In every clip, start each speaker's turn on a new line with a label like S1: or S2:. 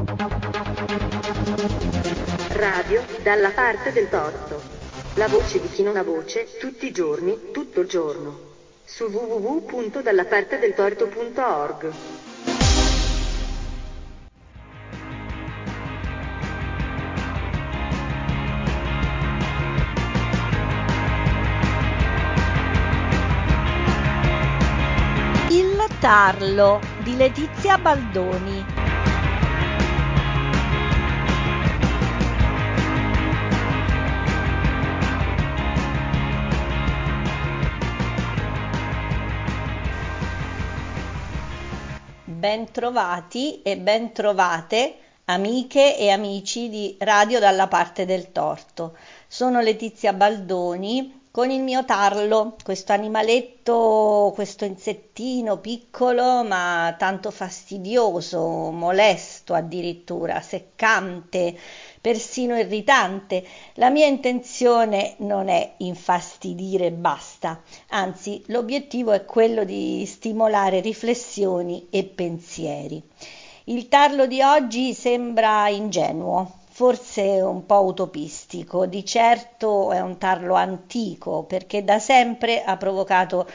S1: Radio dalla parte del torto. La voce di chi non ha voce, tutti i giorni, tutto il giorno. Su www.dallapartedeltorto.org.
S2: Il tarlo di Letizia Baldoni. Bentrovati e bentrovate amiche e amici di Radio dalla parte del torto. Sono Letizia Baldoni con il mio tarlo, questo animaletto, questo insettino piccolo ma tanto fastidioso, molesto addirittura, seccante, persino irritante. La mia intenzione non è infastidire e basta, anzi l'obiettivo è quello di stimolare riflessioni e pensieri. Il tarlo di oggi sembra ingenuo, forse un po' utopistico, di certo è un tarlo antico perché da sempre ha provocato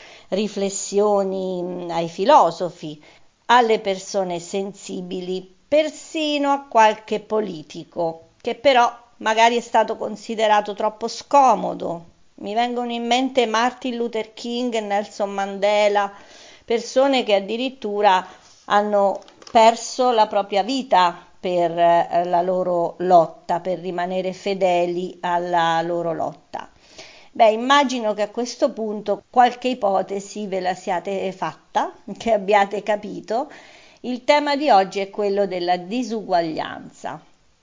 S2: riflessioni ai filosofi, alle persone sensibili, persino a qualche politico, che però magari è stato considerato troppo scomodo. Mi vengono in mente Martin Luther King e Nelson Mandela, persone che addirittura hanno perso la propria vita per la loro lotta, per rimanere fedeli alla loro lotta. Beh, immagino che a questo punto qualche ipotesi ve la siate fatta, che abbiate capito. Il tema di oggi è quello della disuguaglianza.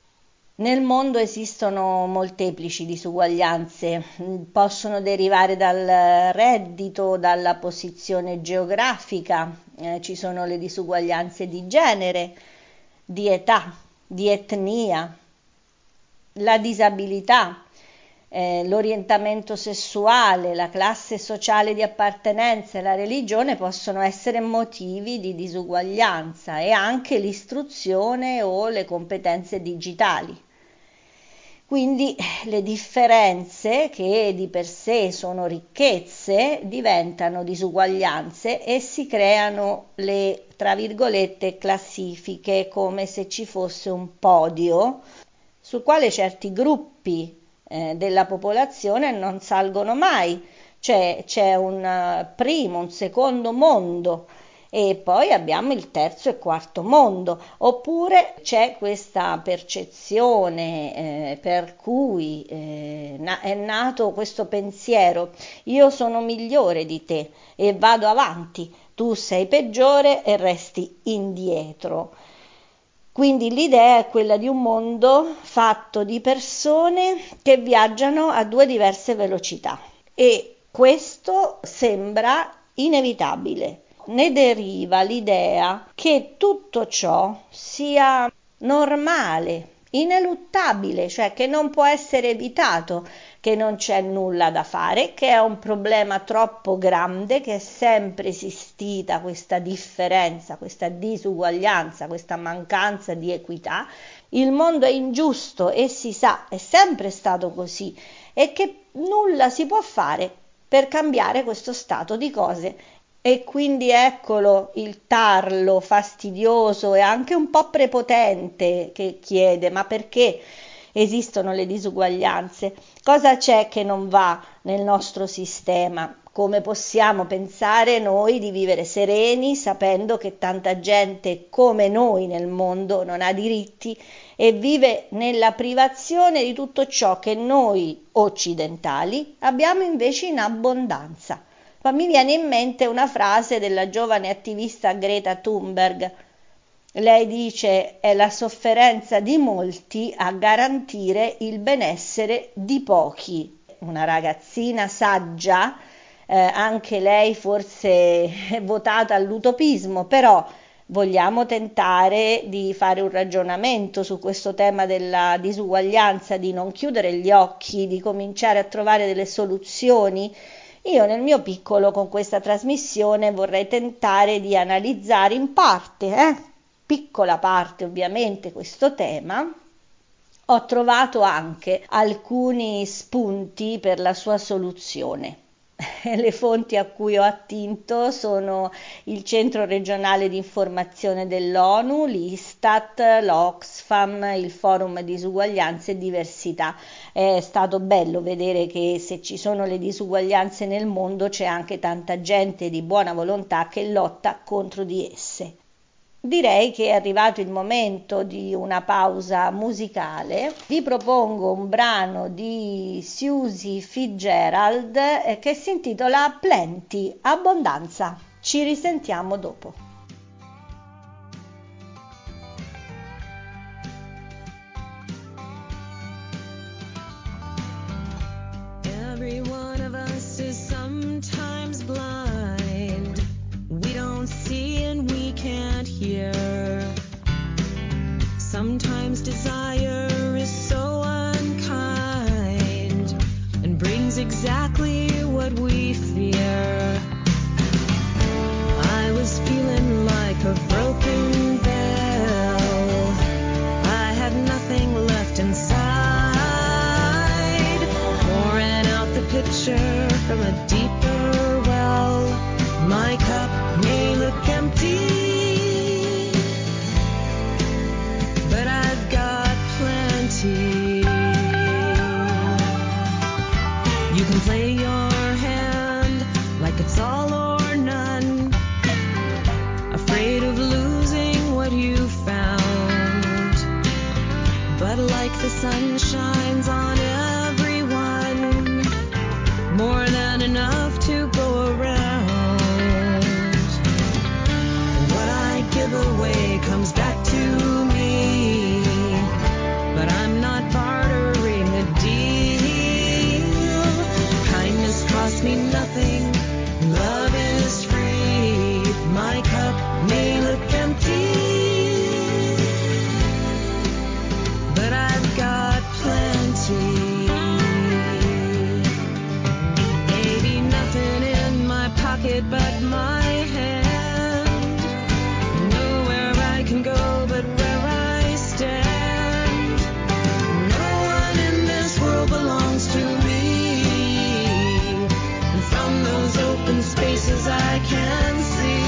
S2: Nel mondo esistono molteplici disuguaglianze, possono derivare dal reddito, dalla posizione geografica, ci sono le disuguaglianze di genere, di età, di etnia, la disabilità, l'orientamento sessuale, la classe sociale di appartenenza e la religione possono essere motivi di disuguaglianza e anche l'istruzione o le competenze digitali. Quindi le differenze, che di per sé sono ricchezze, diventano disuguaglianze e si creano le, tra virgolette, classifiche, come se ci fosse un podio sul quale certi gruppi della popolazione non salgono mai, cioè c'è un primo, un secondo mondo e poi abbiamo il terzo e quarto mondo, oppure c'è questa percezione per cui è nato questo pensiero: io sono migliore di te e vado avanti, tu sei peggiore e resti indietro. Quindi l'idea è quella di un mondo fatto di persone che viaggiano a due diverse velocità e questo sembra inevitabile. Ne deriva l'idea che tutto ciò sia normale, ineluttabile, cioè che non può essere evitato, che non c'è nulla da fare, che è un problema troppo grande, che è sempre esistita questa differenza, questa disuguaglianza, questa mancanza di equità. Il mondo è ingiusto e si sa, è sempre stato così, e che nulla si può fare per cambiare questo stato di cose. E quindi eccolo il tarlo fastidioso e anche un po' prepotente che chiede: ma perché esistono le disuguaglianze? Cosa c'è che non va nel nostro sistema? Come possiamo pensare noi di vivere sereni sapendo che tanta gente come noi nel mondo non ha diritti e vive nella privazione di tutto ciò che noi occidentali abbiamo invece in abbondanza? Ma mi viene in mente una frase della giovane attivista Greta Thunberg. Lei dice: è la sofferenza di molti a garantire il benessere di pochi. Una ragazzina saggia, anche lei forse votata all'utopismo, però vogliamo tentare di fare un ragionamento su questo tema della disuguaglianza, di non chiudere gli occhi, di cominciare a trovare delle soluzioni. Io nel mio piccolo con questa trasmissione vorrei tentare di analizzare in parte, piccola parte ovviamente questo tema, ho trovato anche alcuni spunti per la sua soluzione. Le fonti a cui ho attinto sono il Centro regionale di informazione dell'ONU, l'Istat, l'Oxfam, il Forum Disuguaglianze e Diversità. È stato bello vedere che se ci sono le disuguaglianze nel mondo c'è anche tanta gente di buona volontà che lotta contro di esse. Direi che è arrivato il momento di una pausa musicale. Vi propongo un brano di Susie Fitzgerald che si intitola Plenty, abbondanza. Ci risentiamo dopo.
S3: Every one of us is sometimes blind. We don't see and we can't hear. Sometimes desire is so unkind and brings exactly what we fear. I was feeling like a broken bell. I had nothing left inside. Pouring out the picture from a deeper well. My cup may look empty, but I've got plenty. You can play your hand like it's all or none, afraid of losing what you found. But like the sun shines on everyone, more than enough to go around. What I give away comes back to me, but I'm not bartering a deal. Kindness costs me nothing, love is free. My cup may look empty, but I've got plenty. Maybe nothing in my pocket but my hand. Nowhere I can go but where I stand. No one in this world belongs to me, and from those open spaces I can see.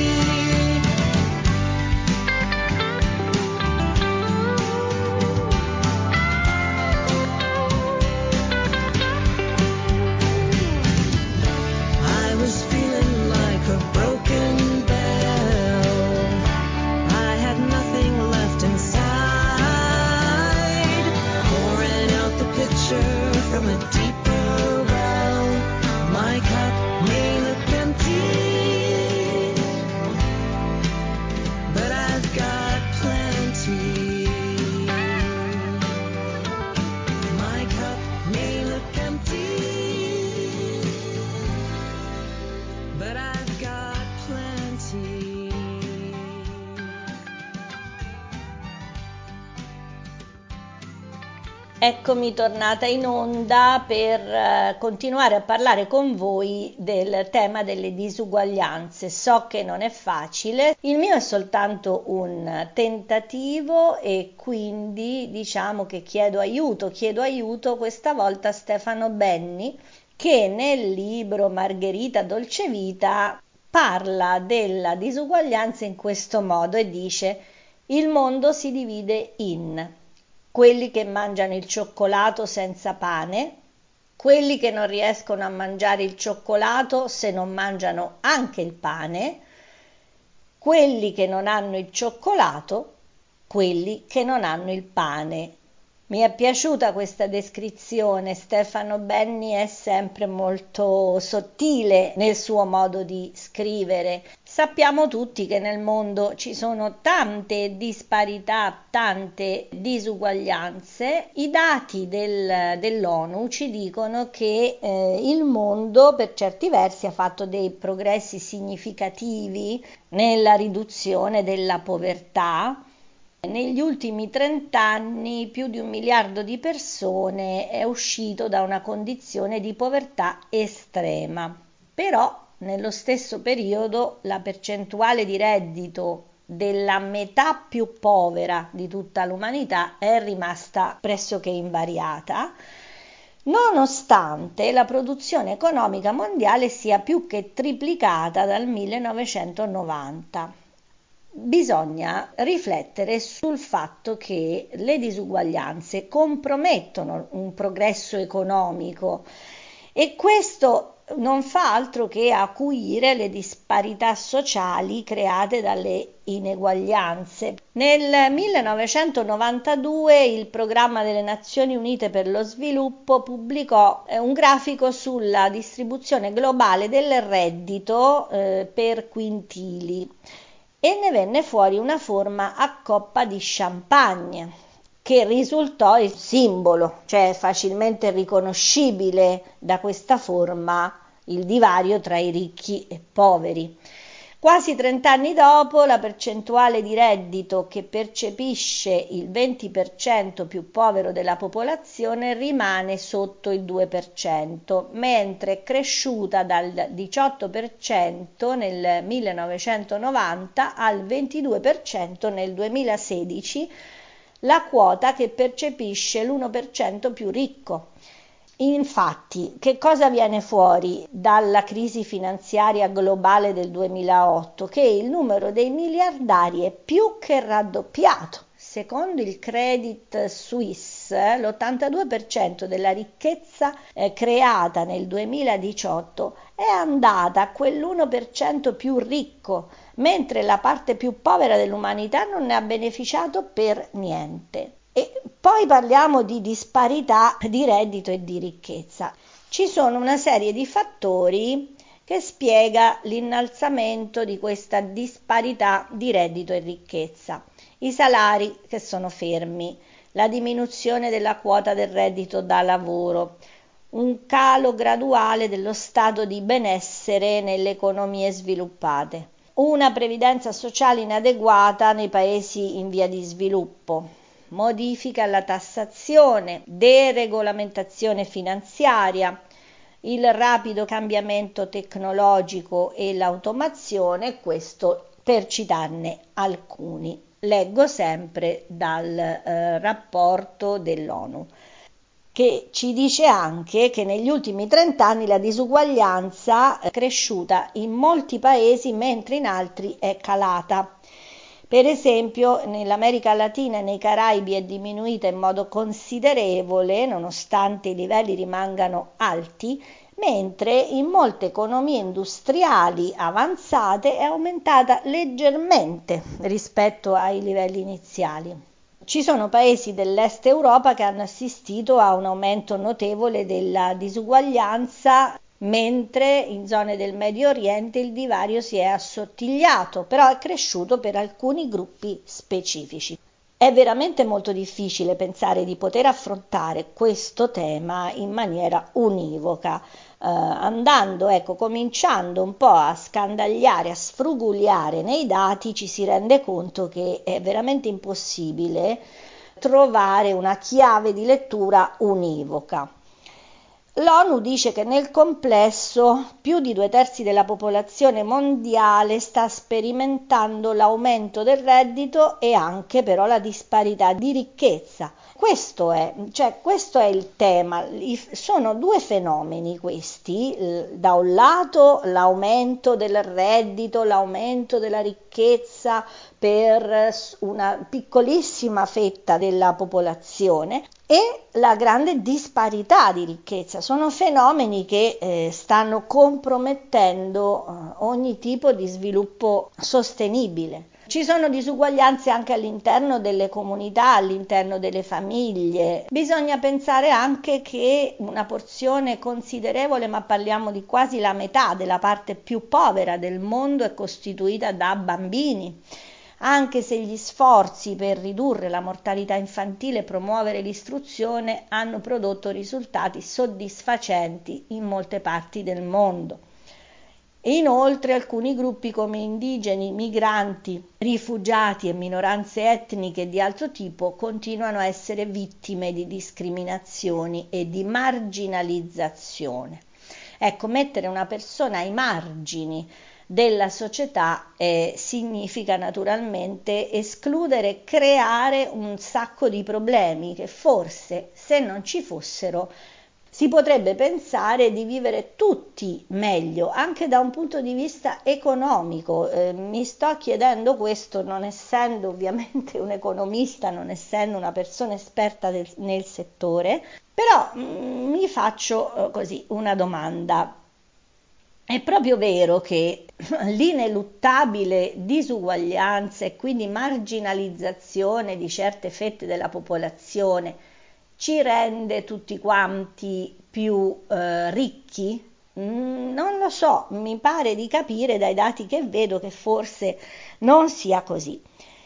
S3: I was feeling like a broken bell. I had nothing left inside. Pouring out the picture from a deeper well. My cup may look empty, but I've got plenty. My cup may look empty, but I've got plenty.
S2: Eccomi tornata in onda per continuare a parlare con voi del tema delle disuguaglianze. So che non è facile, il mio è soltanto un tentativo e quindi diciamo che chiedo aiuto questa volta a Stefano Benni, che nel libro Margherita Dolcevita parla della disuguaglianza in questo modo e dice: il mondo si divide in quelli che mangiano il cioccolato senza pane, quelli che non riescono a mangiare il cioccolato se non mangiano anche il pane, quelli che non hanno il cioccolato, quelli che non hanno il pane. Mi è piaciuta questa descrizione. Stefano Benni è sempre molto sottile nel suo modo di scrivere. Sappiamo tutti che nel mondo ci sono tante disparità, tante disuguaglianze. I dati dell'ONU ci dicono che il mondo per certi versi ha fatto dei progressi significativi nella riduzione della povertà. Negli ultimi 30 anni più di 1 miliardo di persone è uscito da una condizione di povertà estrema, però nello stesso periodo la percentuale di reddito della metà più povera di tutta l'umanità è rimasta pressoché invariata, nonostante la produzione economica mondiale sia più che triplicata dal 1990. Bisogna riflettere sul fatto che le disuguaglianze compromettono un progresso economico e questo non fa altro che acuire le disparità sociali create dalle ineguaglianze. Nel 1992 il Programma delle Nazioni Unite per lo Sviluppo pubblicò un grafico sulla distribuzione globale del reddito per quintili e ne venne fuori una forma a coppa di champagne, che risultò il simbolo, cioè facilmente riconoscibile da questa forma il divario tra i ricchi e poveri. Quasi 30 anni dopo, la percentuale di reddito che percepisce il 20% più povero della popolazione rimane sotto il 2%, mentre è cresciuta dal 18% nel 1990 al 22% nel 2016, la quota che percepisce l'1% più ricco. Infatti, che cosa viene fuori dalla crisi finanziaria globale del 2008? Che il numero dei miliardari è più che raddoppiato. Secondo il Credit Suisse, l'82% della ricchezza creata nel 2018 è andata a quell'1% più ricco, mentre la parte più povera dell'umanità non ne ha beneficiato per niente. E poi parliamo di disparità di reddito e di ricchezza. Ci sono una serie di fattori che spiega l'innalzamento di questa disparità di reddito e ricchezza. I salari che sono fermi, la diminuzione della quota del reddito da lavoro, un calo graduale dello stato di benessere nelle economie sviluppate, una previdenza sociale inadeguata nei paesi in via di sviluppo, modifiche alla tassazione, deregolamentazione finanziaria, il rapido cambiamento tecnologico e l'automazione, questo per citarne alcuni. Leggo sempre dal rapporto dell'ONU, che ci dice anche che negli ultimi 30 anni la disuguaglianza è cresciuta in molti paesi mentre in altri è calata. Per esempio, nell'America Latina e nei Caraibi è diminuita in modo considerevole, nonostante i livelli rimangano alti, mentre in molte economie industriali avanzate è aumentata leggermente rispetto ai livelli iniziali. Ci sono paesi dell'Est Europa che hanno assistito a un aumento notevole della disuguaglianza, mentre in zone del Medio Oriente il divario si è assottigliato, però è cresciuto per alcuni gruppi specifici. È veramente molto difficile pensare di poter affrontare questo tema in maniera univoca, cominciando un po' a scandagliare, a sfrugugliare nei dati, ci si rende conto che è veramente impossibile trovare una chiave di lettura univoca. L'ONU dice che nel complesso più di 2/3 della popolazione mondiale sta sperimentando l'aumento del reddito e anche però la disparità di ricchezza. Questo è il tema. Sono due fenomeni questi, da un lato l'aumento del reddito, l'aumento della ricchezza per una piccolissima fetta della popolazione e la grande disparità di ricchezza. Sono fenomeni che stanno compromettendo ogni tipo di sviluppo sostenibile. Ci sono disuguaglianze anche all'interno delle comunità, all'interno delle famiglie. Bisogna pensare anche che una porzione considerevole, ma parliamo di quasi la metà della parte più povera del mondo, è costituita da bambini. Anche se gli sforzi per ridurre la mortalità infantile e promuovere l'istruzione hanno prodotto risultati soddisfacenti in molte parti del mondo. Inoltre alcuni gruppi come indigeni, migranti, rifugiati e minoranze etniche di altro tipo continuano a essere vittime di discriminazioni e di marginalizzazione. Ecco, mettere una persona ai margini della società significa naturalmente escludere, creare un sacco di problemi che forse, se non ci fossero, si potrebbe pensare di vivere tutti meglio, anche da un punto di vista economico. Mi sto chiedendo questo non essendo ovviamente un economista, non essendo una persona esperta nel settore, però mi faccio così una domanda. È proprio vero che l'ineluttabile disuguaglianza e quindi marginalizzazione di certe fette della popolazione ci rende tutti quanti più ricchi? Non lo so, mi pare di capire dai dati che vedo che forse non sia così.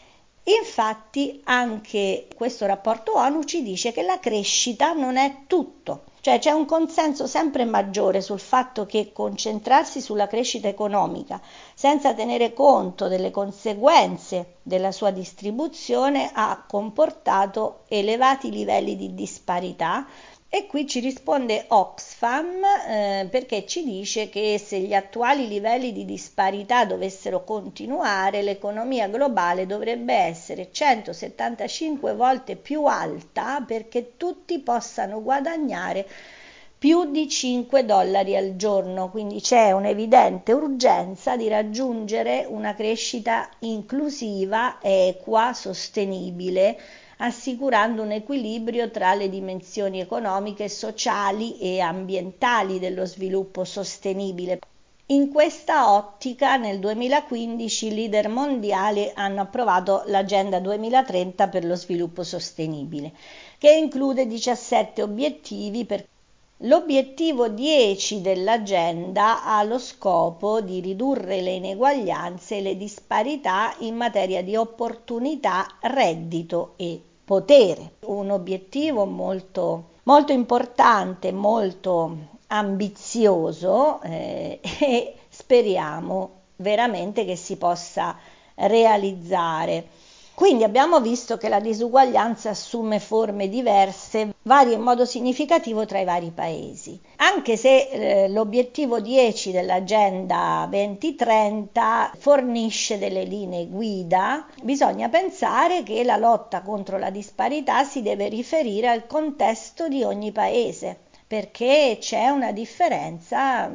S2: Infatti anche questo rapporto ONU ci dice che la crescita non è tutto, cioè c'è un consenso sempre maggiore sul fatto che concentrarsi sulla crescita economica senza tenere conto delle conseguenze della sua distribuzione ha comportato elevati livelli di disparità. E qui ci risponde Oxfam perché ci dice che se gli attuali livelli di disparità dovessero continuare, l'economia globale dovrebbe essere 175 volte più alta perché tutti possano guadagnare più di $5 al giorno, quindi c'è un'evidente urgenza di raggiungere una crescita inclusiva, equa, sostenibile, assicurando un equilibrio tra le dimensioni economiche, sociali e ambientali dello sviluppo sostenibile. In questa ottica, nel 2015 i leader mondiali hanno approvato l'Agenda 2030 per lo sviluppo sostenibile, che include 17 obiettivi per L'obiettivo 10 dell'agenda ha lo scopo di ridurre le ineguaglianze e le disparità in materia di opportunità, reddito e potere. Un obiettivo molto, molto importante, molto ambizioso e speriamo veramente che si possa realizzare. Quindi abbiamo visto che la disuguaglianza assume forme diverse, varie in modo significativo tra i vari paesi. Anche se l'obiettivo 10 dell'Agenda 2030 fornisce delle linee guida, bisogna pensare che la lotta contro la disparità si deve riferire al contesto di ogni paese, perché c'è una differenza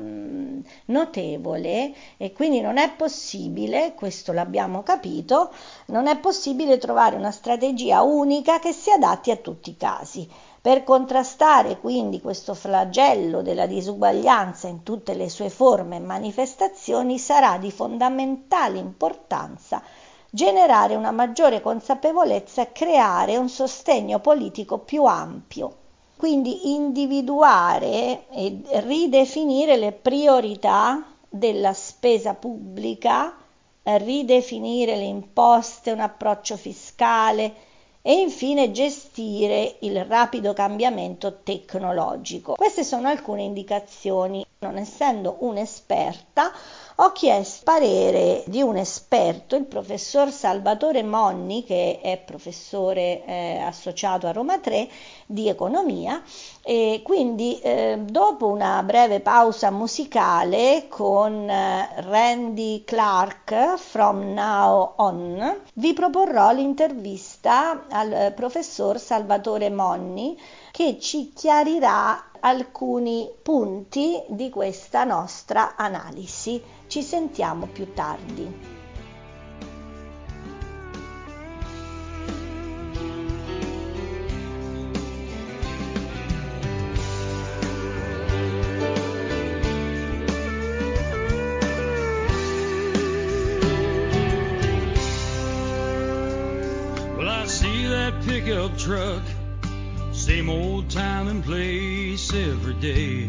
S2: notevole e quindi non è possibile, questo l'abbiamo capito, non è possibile trovare una strategia unica che si adatti a tutti i casi. Per contrastare quindi questo flagello della disuguaglianza in tutte le sue forme e manifestazioni sarà di fondamentale importanza generare una maggiore consapevolezza e creare un sostegno politico più ampio. Quindi individuare e ridefinire le priorità della spesa pubblica, ridefinire le imposte, un approccio fiscale e infine gestire il rapido cambiamento tecnologico. Queste sono alcune indicazioni. Non essendo un'esperta, ho chiesto parere di un esperto, il professor Salvatore Monni, che è professore associato a Roma 3 di economia, e quindi dopo una breve pausa musicale con Randy Clark, From Now On, vi proporrò l'intervista al professor Salvatore Monni che ci chiarirà alcuni punti di questa nostra analisi. Ci sentiamo più tardi.
S4: Well, I see that pickup truck, same old time and place every day.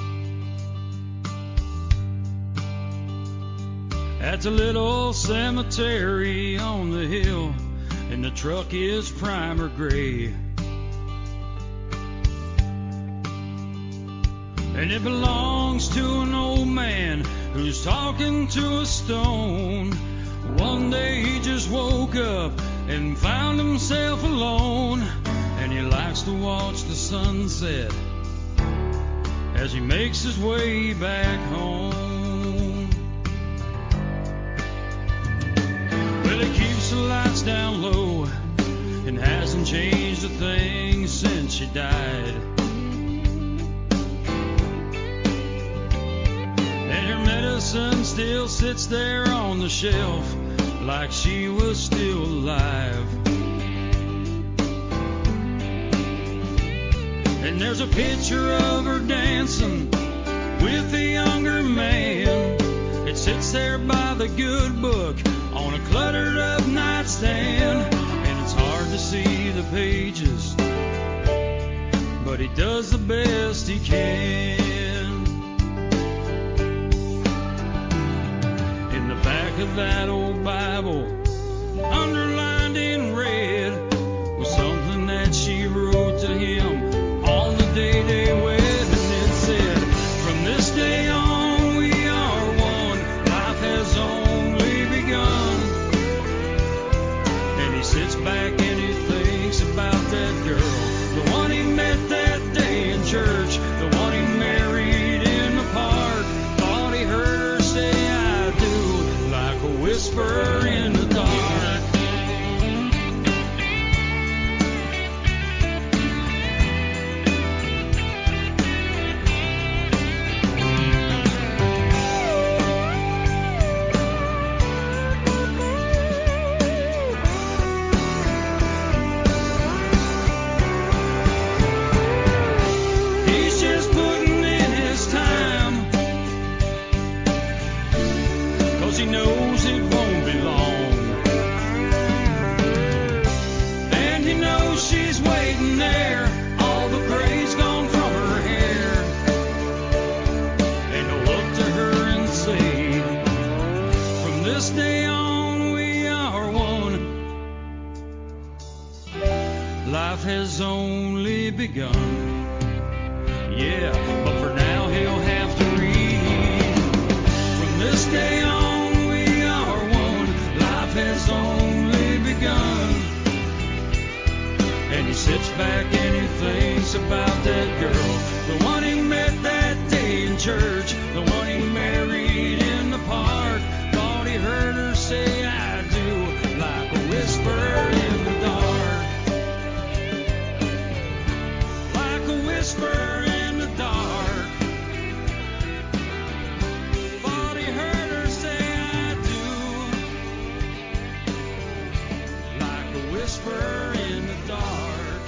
S4: At the little cemetery on the hill, and the truck is primer gray. And it belongs to an old man who's talking to a stone. One day he just woke up and found himself alone, and he likes to watch the sunset as he makes his way back home. face down low and hasn't changed a thing since she died. And her medicine still sits there on the shelf like she was still alive. And there's a picture of her dancing with a younger man. It sits there by the good book on a cluttered up nightstand. And it's hard to see the pages, but he does the best he can. In the back of that old Bible, underlined in red, was something that she wrote to him on the day they wed. And it said, from this day on we are one, life has only begun. And he sits back and he thinks about that girl, the one he met that day in church, the one he married in the park. Thought he heard her say I do, like a whisper in the dark. He's just putting in his time, 'cause he knows it won't be long. And he knows she's waiting there, all the gray's gone from her hair. And he'll look to her and say, from this day on we are one. Life has only begun. Yeah, but for now he'll have to read. From this day on we are one. Life has only begun. And he sits back and he thinks about that girl, the one he met that day in church, the one he married in the park. Thought he heard her say I do, like a whisper in the dark. Like a whisper in the dark. Thought he heard her say I do, like a whisper in the dark.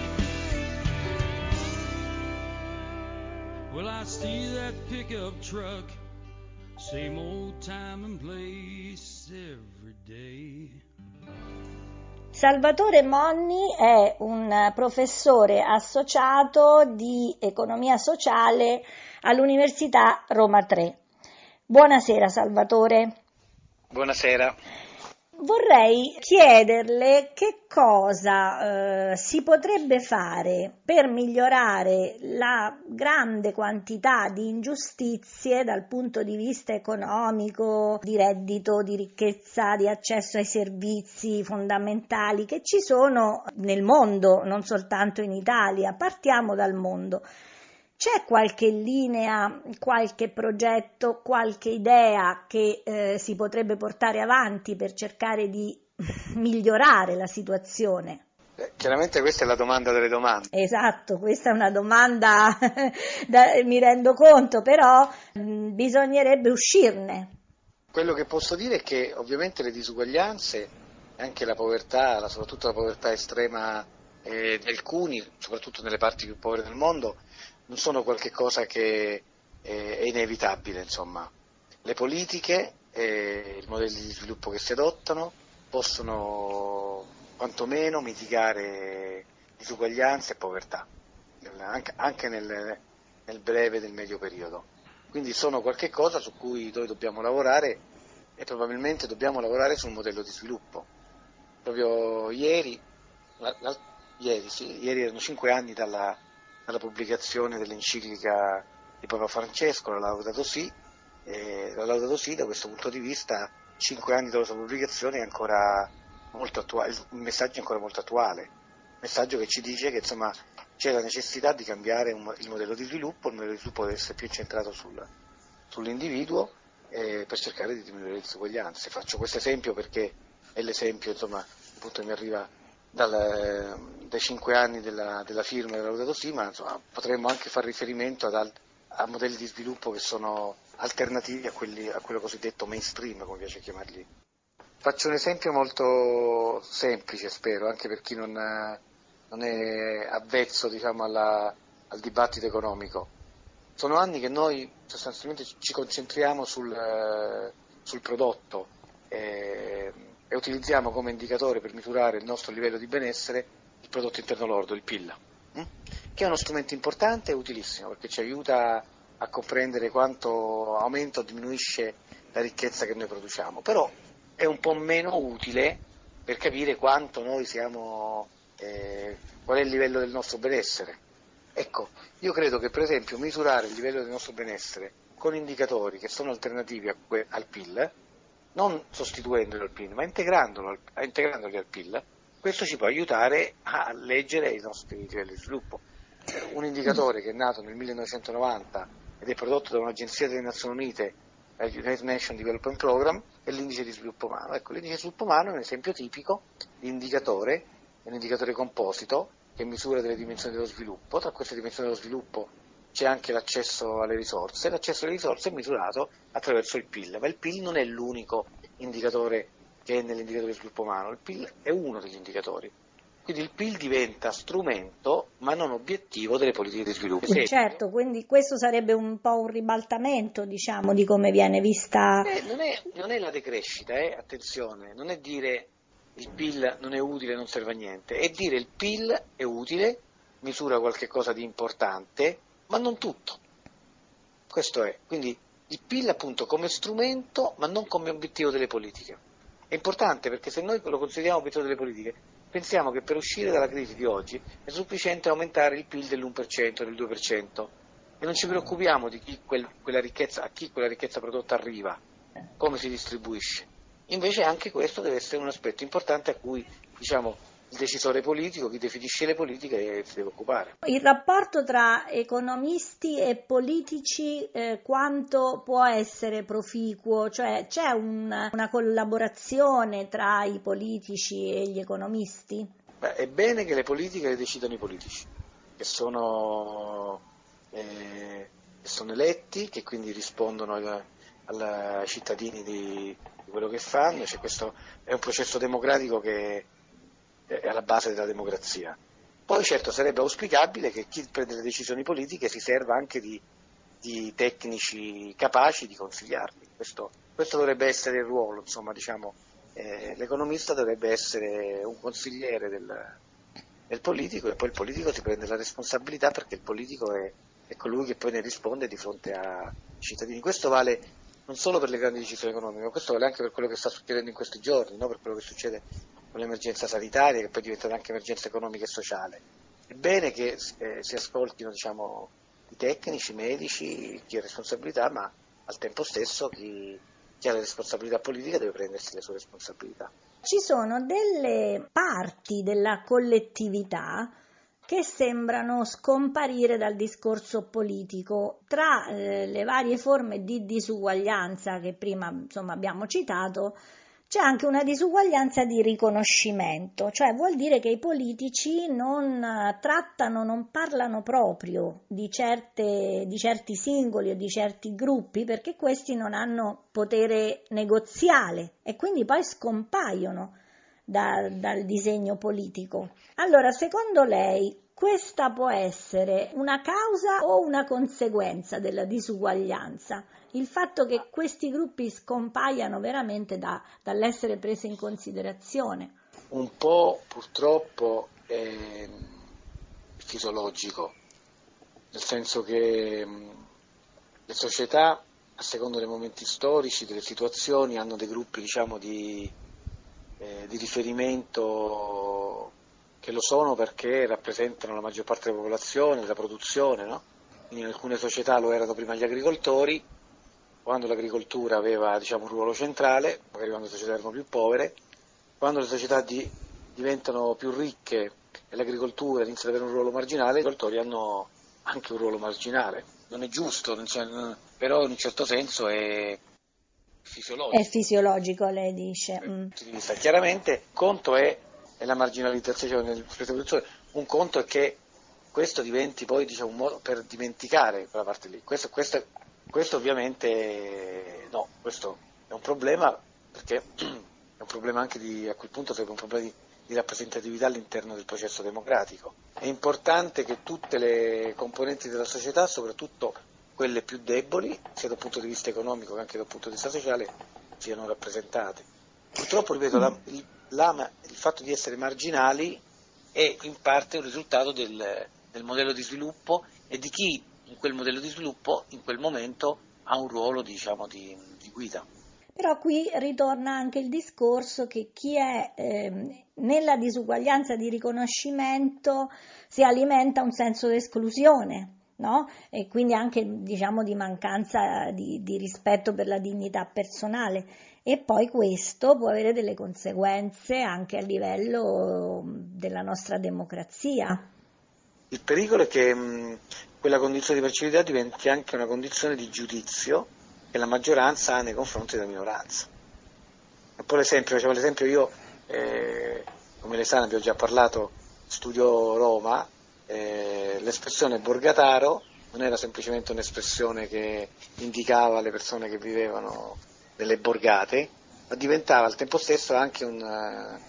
S4: Well, I see that pickup truck, same old time and place every day.
S2: Salvatore Monni è un professore associato di economia sociale all'Università Roma 3. Buonasera Salvatore.
S5: Buonasera.
S2: Vorrei chiederle che cosa si potrebbe fare per migliorare la grande quantità di ingiustizie dal punto di vista economico, di reddito, di ricchezza, di accesso ai servizi fondamentali che ci sono nel mondo, non soltanto in Italia. Partiamo dal mondo. C'è qualche linea, qualche progetto, qualche idea che si potrebbe portare avanti per cercare di migliorare la situazione?
S5: Chiaramente questa è la domanda delle domande.
S2: Esatto, questa è una domanda, mi rendo conto, però bisognerebbe uscirne.
S5: Quello che posso dire è che ovviamente le disuguaglianze, anche la povertà, soprattutto la povertà estrema di alcuni, soprattutto nelle parti più povere del mondo, non sono qualche cosa che è inevitabile, insomma. Le politiche e i modelli di sviluppo che si adottano possono quantomeno mitigare disuguaglianze e povertà, anche nel breve e nel medio periodo. Quindi sono qualche cosa su cui noi dobbiamo lavorare e probabilmente dobbiamo lavorare sul modello di sviluppo. Proprio ieri erano 5 anni dalla pubblicazione dell'enciclica di Papa Francesco, la Laudato Si. La Laudato Si, da questo punto di vista, 5 anni dopo la sua pubblicazione è ancora molto attuale, il messaggio è ancora molto attuale, il messaggio che ci dice che insomma c'è la necessità di cambiare il modello di sviluppo. Il modello di sviluppo deve essere più incentrato sull'individuo per cercare di diminuire le disuguaglianze. Faccio questo esempio perché è l'esempio insomma appunto mi arriva dai 5 anni della firma della Laudato Si, ma insomma, potremmo anche fare riferimento a modelli di sviluppo che sono alternativi a quello cosiddetto mainstream, come piace chiamarli. Faccio un esempio molto semplice, spero, anche per chi non è avvezzo, diciamo, al dibattito economico. Sono anni che noi sostanzialmente ci concentriamo sul prodotto e utilizziamo come indicatore per misurare il nostro livello di benessere il prodotto interno lordo, il PIL, che è uno strumento importante e utilissimo perché ci aiuta a comprendere quanto aumenta o diminuisce la ricchezza che noi produciamo, però è un po' meno utile per capire quanto noi siamo, qual è il livello del nostro benessere. Ecco, io credo che per esempio misurare il livello del nostro benessere con indicatori che sono alternativi al PIL, non sostituendolo al PIL, ma integrandoli al PIL, questo ci può aiutare a leggere i nostri livelli di sviluppo. Un indicatore che è nato nel 1990 ed è prodotto da un'agenzia delle Nazioni Unite, il United Nations Development Program, è l'indice di sviluppo umano. Ecco, l'indice di sviluppo umano è un esempio tipico di indicatore, è un indicatore composito che misura delle dimensioni dello sviluppo. Tra queste dimensioni dello sviluppo c'è anche l'accesso alle risorse. L'accesso alle risorse è misurato attraverso il PIL, ma il PIL non è l'unico indicatore che è nell'indicatore di sviluppo umano, il PIL è uno degli indicatori. Quindi il PIL diventa strumento ma non obiettivo delle politiche di sviluppo.
S2: Certo, quindi questo sarebbe un po' un ribaltamento, diciamo, di come viene vista.
S5: Non è la decrescita, attenzione, non è dire il PIL non è utile, non serve a niente, è dire il PIL è utile, misura qualche cosa di importante, ma non tutto. Questo è, quindi il PIL appunto come strumento, ma non come obiettivo delle politiche. È importante perché se noi lo consideriamo obiettivo delle politiche, pensiamo che per uscire dalla crisi di oggi è sufficiente aumentare il PIL dell'1%, del 2%, e non ci preoccupiamo di chi a chi quella ricchezza prodotta arriva, come si distribuisce. Invece anche questo deve essere un aspetto importante a cui, diciamo, il decisore politico, chi definisce le politiche, si deve occupare.
S2: Il rapporto tra economisti e politici quanto può essere proficuo? Cioè c'è una collaborazione tra i politici e gli economisti?
S5: Beh, è bene che le politiche le decidano i politici, che sono eletti, che quindi rispondono ai cittadini di quello che fanno, cioè, questo è un processo democratico che è alla base della democrazia. Poi certo sarebbe auspicabile che chi prende le decisioni politiche si serva anche di tecnici capaci di consigliarli. Questo dovrebbe essere il ruolo, insomma, diciamo, l'economista dovrebbe essere un consigliere del politico e poi il politico si prende la responsabilità perché il politico è colui che poi ne risponde di fronte ai cittadini. Questo vale non solo per le grandi decisioni economiche, ma questo vale anche per quello che sta succedendo in questi giorni, no? Per quello che succede con l'emergenza sanitaria, che poi è diventata anche emergenza economica e sociale. È bene che si ascoltino, diciamo, i tecnici, i medici, chi ha responsabilità, ma al tempo stesso chi ha la responsabilità politica deve prendersi le sue responsabilità.
S2: Ci sono delle parti della collettività che sembrano scomparire dal discorso politico. Tra le varie forme di disuguaglianza che prima, insomma, abbiamo citato, c'è anche una disuguaglianza di riconoscimento, cioè vuol dire che i politici non trattano, non parlano proprio di certi singoli o di certi gruppi perché questi non hanno potere negoziale e quindi poi scompaiono dal disegno politico. Allora, secondo lei, questa può essere una causa o una conseguenza della disuguaglianza? Il fatto che questi gruppi scompaiano veramente dall'essere presi in considerazione?
S5: Un po' purtroppo è fisiologico, nel senso che le società, a seconda dei momenti storici, delle situazioni, hanno dei gruppi, diciamo, di riferimento che lo sono perché rappresentano la maggior parte della popolazione, della produzione, no? Quindi in alcune società lo erano prima gli agricoltori, quando l'agricoltura aveva, diciamo, un ruolo centrale, magari quando le società erano più povere, quando le società diventano più ricche e l'agricoltura inizia ad avere un ruolo marginale, gli agricoltori hanno anche un ruolo marginale. Non è giusto, però in un certo senso è fisiologico.
S2: È fisiologico, lei dice.
S5: Chiaramente il conto è la marginalizzazione, un conto è che questo diventi poi un modo per dimenticare quella parte lì. Questo ovviamente no, questo è un problema, perché è un problema anche a quel punto sarebbe un problema di rappresentatività all'interno del processo democratico. È importante che tutte le componenti della società, soprattutto quelle più deboli, sia dal punto di vista economico che anche dal punto di vista sociale, siano rappresentate. Purtroppo, ripeto, il fatto di essere marginali è in parte un risultato del modello di sviluppo e di chi in quel modello di sviluppo in quel momento ha un ruolo, diciamo, di guida.
S2: Però qui ritorna anche il discorso che chi è nella disuguaglianza di riconoscimento si alimenta un senso di esclusione, no? E quindi anche, diciamo, di mancanza di rispetto per la dignità personale. E poi questo può avere delle conseguenze anche a livello della nostra democrazia.
S5: Il pericolo è che quella condizione di marginalità diventi anche una condizione di giudizio che la maggioranza ha nei confronti della minoranza. Un po' facevo l'esempio io, come lei sa, ne abbiamo già parlato, studio Roma, l'espressione borgataro non era semplicemente un'espressione che indicava le persone che vivevano nelle borgate, ma diventava al tempo stesso anche un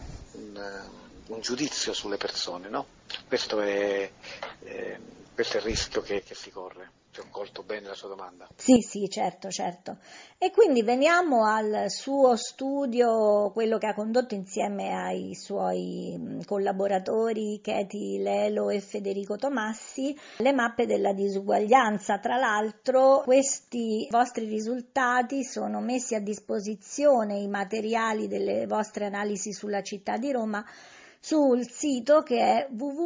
S5: giudizio sulle persone, no? Questo è il rischio che si corre. Se ho colto bene la sua domanda.
S2: Sì, certo. E quindi veniamo al suo studio, quello che ha condotto insieme ai suoi collaboratori Katie Lelo e Federico Tomassi, le mappe della disuguaglianza. Tra l'altro, questi vostri risultati sono messi a disposizione, i materiali delle vostre analisi sulla città di Roma, sul sito che è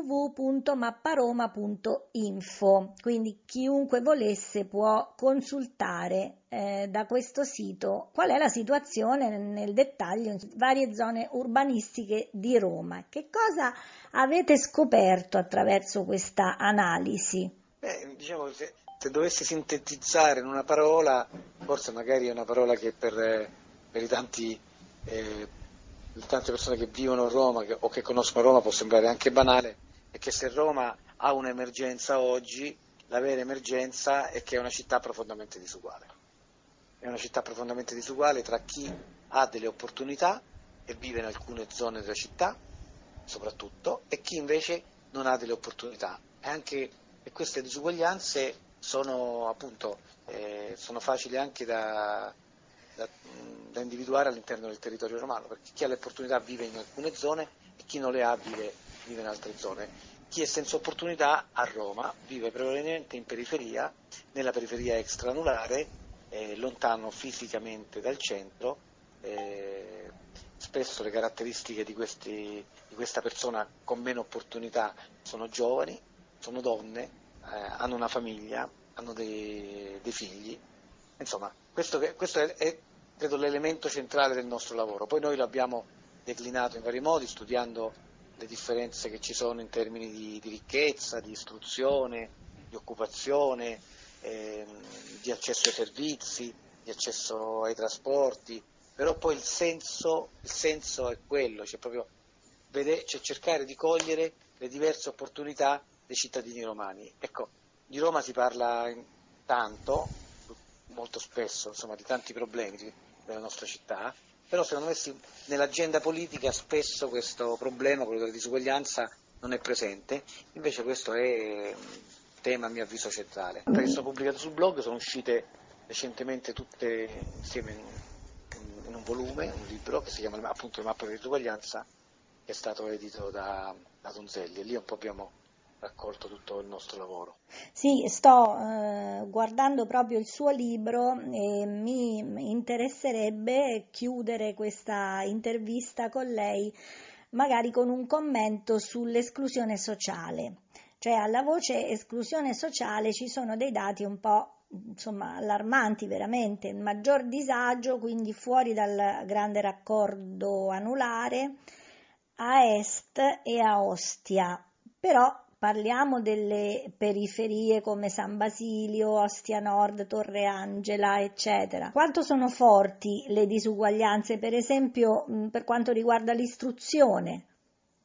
S2: www.mapparoma.info, quindi chiunque volesse può consultare da questo sito qual è la situazione nel dettaglio in varie zone urbanistiche di Roma. Che cosa avete scoperto attraverso questa analisi?
S5: Diciamo, se dovessi sintetizzare in una parola, forse magari è una parola che per i tanti le tante persone che vivono a Roma o che conoscono Roma può sembrare anche banale, è che se Roma ha un'emergenza oggi, la vera emergenza è che è una città profondamente disuguale. È una città profondamente disuguale tra chi ha delle opportunità e vive in alcune zone della città, soprattutto, e chi invece non ha delle opportunità. E queste disuguaglianze sono appunto sono facili anche da individuare all'interno del territorio romano, perché chi ha le opportunità vive in alcune zone e chi non le ha vive in altre zone. Chi è senza opportunità a Roma vive prevalentemente in periferia, nella periferia extranulare, lontano fisicamente dal centro. Spesso le caratteristiche di questa persona con meno opportunità sono giovani, sono donne, hanno una famiglia, hanno dei figli. Insomma, questo è credo l'elemento centrale del nostro lavoro. Poi noi lo abbiamo declinato in vari modi, studiando le differenze che ci sono in termini di ricchezza, di istruzione, di occupazione, di accesso ai servizi, di accesso ai trasporti, però poi il senso è quello, cioè proprio cioè cercare di cogliere le diverse opportunità dei cittadini romani. Ecco, di Roma si parla tanto, molto spesso, insomma, di tanti problemi della nostra città, però secondo me nell'agenda politica spesso questo problema, quello della disuguaglianza, non è presente, invece questo è un tema a mio avviso centrale. Perché sono pubblicate sul blog, sono uscite recentemente tutte insieme in un volume, un libro che si chiama appunto Le mappe della disuguaglianza, che è stato edito da Donzelli, e lì un po' abbiamo raccolto tutto il nostro lavoro.
S2: Sì, sto guardando proprio il suo libro e mi interesserebbe chiudere questa intervista con lei magari con un commento sull'esclusione sociale. Cioè alla voce esclusione sociale ci sono dei dati un po' insomma allarmanti veramente, il maggior disagio quindi fuori dal grande raccordo anulare a est e a Ostia, però parliamo delle periferie come San Basilio, Ostia Nord, Torre Angela, eccetera. Quanto sono forti le disuguaglianze, per esempio, per quanto riguarda l'istruzione?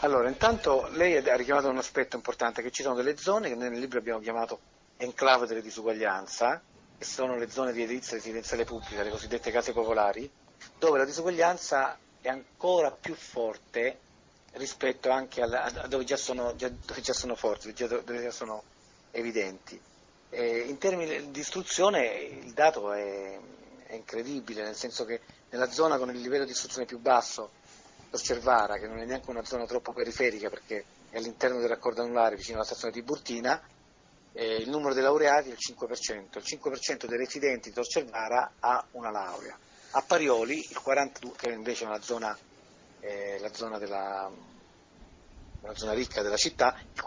S5: Allora, intanto lei ha richiamato un aspetto importante, che ci sono delle zone che noi nel libro abbiamo chiamato enclave delle disuguaglianza, che sono le zone di edilizia residenziale pubblica, le cosiddette case popolari, dove la disuguaglianza è ancora più forte rispetto anche a dove già sono forti, dove già sono evidenti. In termini di istruzione il dato è incredibile, nel senso che nella zona con il livello di istruzione più basso, Tor Cervara, che non è neanche una zona troppo periferica perché è all'interno del raccordo anulare vicino alla stazione di Tiburtina, il numero dei laureati è il 5%, il 5% dei residenti di Tor Cervara ha una laurea. A Parioli il 42%, che invece è una zona, la zona ricca della città, il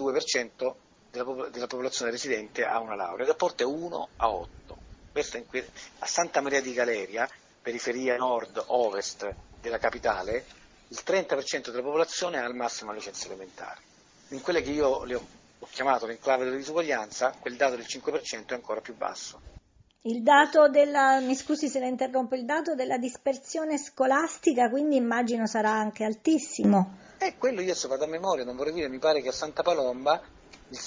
S5: 42% della popolazione residente ha una laurea. Il rapporto è 1:8. Questo a Santa Maria di Galeria, periferia nord-ovest della capitale, il 30% della popolazione ha al massimo la licenza elementare. In quelle che io le ho chiamato l'enclave della disuguaglianza, quel dato del 5% è ancora più basso.
S2: Il dato mi scusi se la interrompo, il dato della dispersione scolastica quindi immagino sarà anche altissimo.
S5: Quello io so vado a memoria, non vorrei dire, mi pare che a Santa Palomba il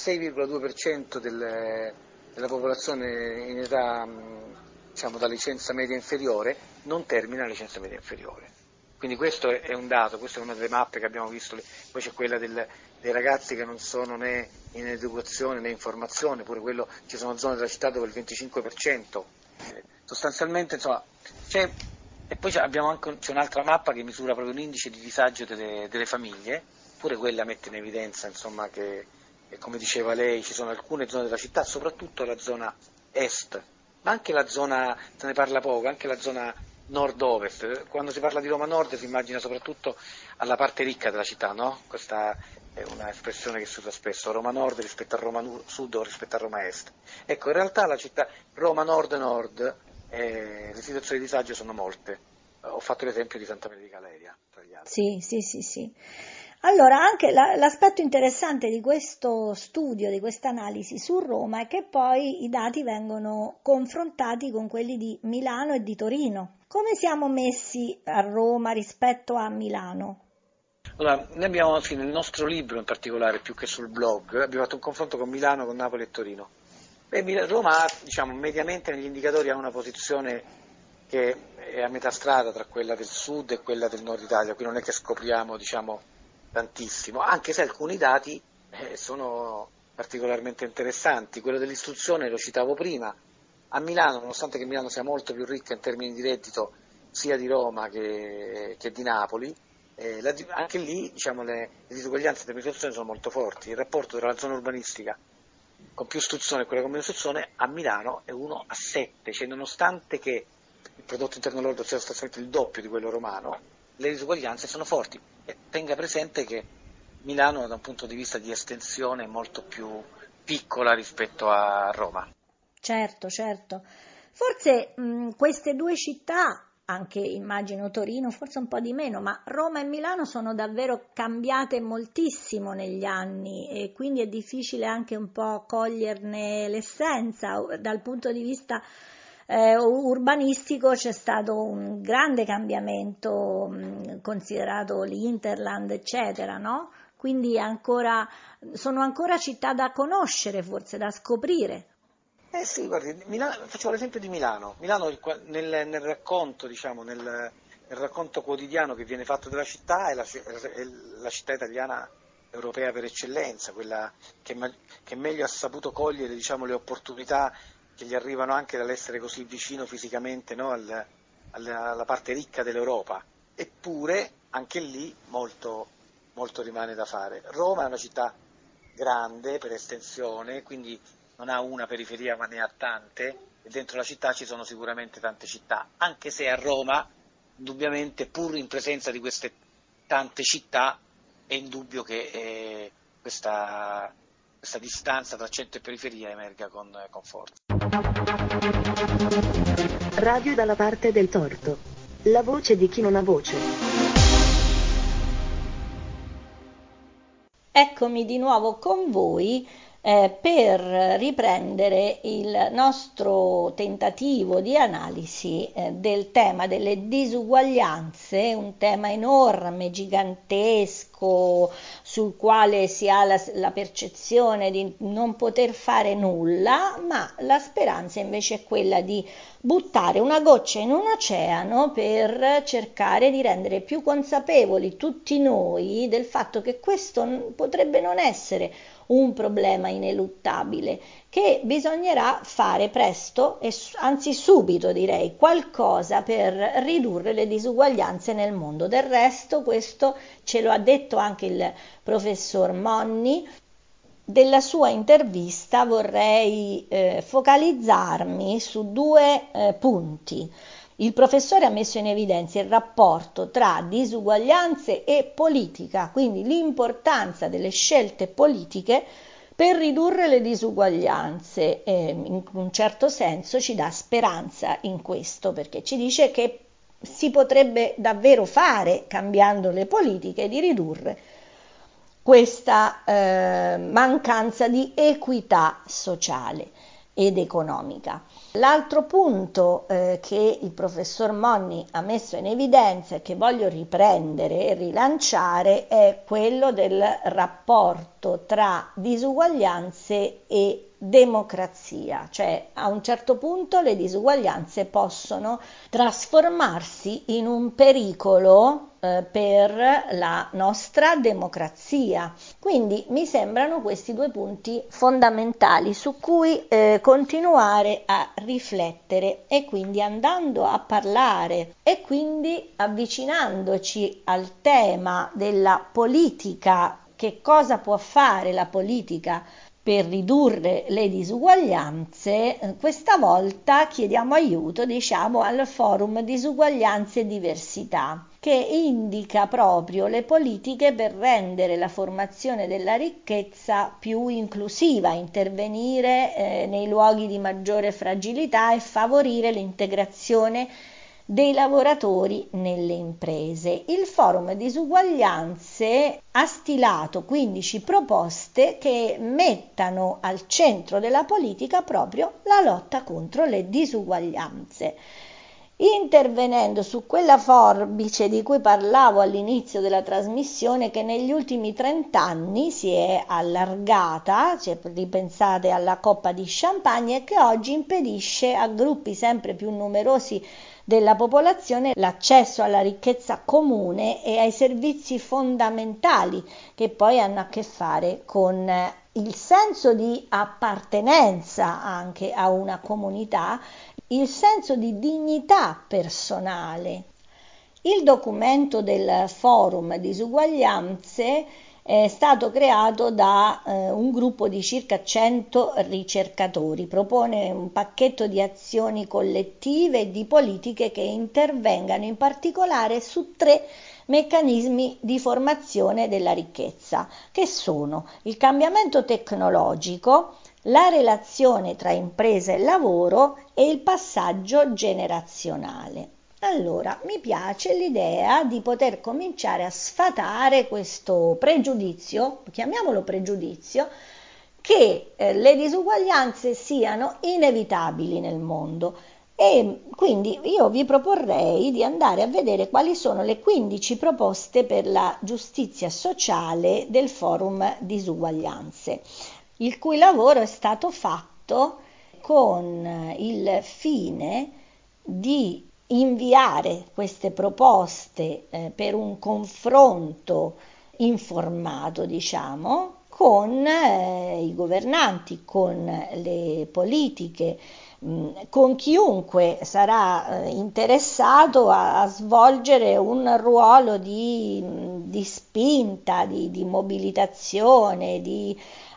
S5: 6,2% della popolazione in età, diciamo, da licenza media inferiore non termina la licenza media inferiore. Quindi questo è un dato, questa è una delle mappe che abbiamo visto, poi c'è quella dei ragazzi che non sono né in educazione né in formazione, pure quello, ci sono zone della città dove il 25%, sostanzialmente insomma c'è. E poi c'è un'altra mappa che misura proprio l'indice di disagio delle famiglie, pure quella mette in evidenza insomma che, come diceva lei, ci sono alcune zone della città, soprattutto la zona est, ma anche la zona, se ne parla poco, anche la zona nord-ovest. Quando si parla di Roma Nord si immagina soprattutto alla parte ricca della città, no? Questa è una espressione che si usa spesso, Roma Nord rispetto a Roma Sud o rispetto a Roma Est. Ecco, in realtà la città Roma Nord-Nord, le situazioni di disagio sono molte. Ho fatto l'esempio di Santa Maria di Galeria, tra gli altri.
S2: Sì. Allora, anche l'aspetto interessante di questo studio, di questa analisi su Roma, è che poi i dati vengono confrontati con quelli di Milano e di Torino. Come siamo messi a Roma rispetto a Milano?
S5: Allora, noi abbiamo, sì, nel nostro libro in particolare, più che sul blog, abbiamo fatto un confronto con Milano, con Napoli e Torino. Roma, diciamo, mediamente negli indicatori ha una posizione che è a metà strada tra quella del sud e quella del nord Italia, qui non è che scopriamo, diciamo, tantissimo, anche se alcuni dati sono particolarmente interessanti. Quello dell'istruzione lo citavo prima, a Milano, nonostante che Milano sia molto più ricca in termini di reddito sia di Roma che di Napoli, anche lì, diciamo, le disuguaglianze delle istruzione sono molto forti. Il rapporto tra la zona urbanistica con più istruzione e quella con meno istruzione a Milano è 1:7, cioè nonostante che il prodotto interno lordo sia sostanzialmente il doppio di quello romano, le disuguaglianze sono forti. E tenga presente che Milano da un punto di vista di estensione è molto più piccola rispetto a Roma.
S2: Certo. Forse queste due città, anche immagino Torino, forse un po' di meno, ma Roma e Milano sono davvero cambiate moltissimo negli anni e quindi è difficile anche un po' coglierne l'essenza. Dal punto di vista urbanistico c'è stato un grande cambiamento, considerato l'Interland, eccetera, no? Quindi sono ancora città da conoscere, forse da scoprire.
S5: Sì, guardi, facciamo l'esempio di Milano. Milano nel racconto, diciamo, nel racconto quotidiano che viene fatto della città è la città italiana europea per eccellenza, quella che meglio ha saputo cogliere, diciamo, le opportunità che gli arrivano anche dall'essere così vicino fisicamente, no, alla parte ricca dell'Europa. Eppure anche lì molto rimane da fare. Roma è una città grande per estensione, quindi non ha una periferia ma ne ha tante, e dentro la città ci sono sicuramente tante città, anche se a Roma, indubbiamente, pur in presenza di queste tante città, è indubbio che questa distanza tra centro e periferia emerga con forza.
S1: Radio dalla parte del torto. La voce di chi non ha voce.
S2: Eccomi di nuovo con voi per riprendere il nostro tentativo di analisi del tema delle disuguaglianze, un tema enorme, gigantesco, sul quale si ha la percezione di non poter fare nulla, ma la speranza invece è quella di buttare una goccia in un oceano per cercare di rendere più consapevoli tutti noi del fatto che questo potrebbe non essere un problema ineluttabile, che bisognerà fare presto e anzi subito direi qualcosa per ridurre le disuguaglianze nel mondo. Del resto questo ce lo ha detto anche il professor Monni. Della sua intervista vorrei focalizzarmi su due punti. Il professore ha messo in evidenza il rapporto tra disuguaglianze e politica, quindi l'importanza delle scelte politiche per ridurre le disuguaglianze. In un certo senso ci dà speranza in questo, perché ci dice che si potrebbe davvero fare, cambiando le politiche, di ridurre questa mancanza di equità sociale ed economica. L'altro punto che il professor Monni ha messo in evidenza e che voglio riprendere e rilanciare è quello del rapporto tra disuguaglianze e democrazia, cioè a un certo punto le disuguaglianze possono trasformarsi in un pericolo per la nostra democrazia. Quindi mi sembrano questi due punti fondamentali su cui continuare a riflettere, e quindi andando a parlare e quindi avvicinandoci al tema della politica. Che cosa può fare la politica per ridurre le disuguaglianze? Questa volta chiediamo aiuto, al Forum Disuguaglianze e Diversità, che indica proprio le politiche per rendere la formazione della ricchezza più inclusiva, intervenire nei luoghi di maggiore fragilità e favorire l'integrazione dei lavoratori nelle imprese. Il Forum Disuguaglianze ha stilato 15 proposte che mettano al centro della politica proprio la lotta contro le disuguaglianze, intervenendo su quella forbice di cui parlavo all'inizio della trasmissione, che negli ultimi 30 anni si è allargata, ripensate alla coppa di champagne, e che oggi impedisce a gruppi sempre più numerosi della popolazione l'accesso alla ricchezza comune e ai servizi fondamentali che poi hanno a che fare con il senso di appartenenza anche a una comunità, il senso di dignità personale. Il documento del Forum Disuguaglianze è stato creato da un gruppo di circa 100 ricercatori, propone un pacchetto di azioni collettive e di politiche che intervengano in particolare su 3 meccanismi di formazione della ricchezza, che sono il cambiamento tecnologico, la relazione tra impresa e lavoro e il passaggio generazionale. Allora, mi piace l'idea di poter cominciare a sfatare questo pregiudizio, chiamiamolo pregiudizio, che le disuguaglianze siano inevitabili nel mondo. E quindi io vi proporrei di andare a vedere quali sono le 15 proposte per la giustizia sociale del Forum Disuguaglianze, il cui lavoro è stato fatto con il fine di inviare queste proposte per un confronto informato, con i governanti, con le politiche, con chiunque sarà interessato a svolgere un ruolo di spinta, di mobilitazione, di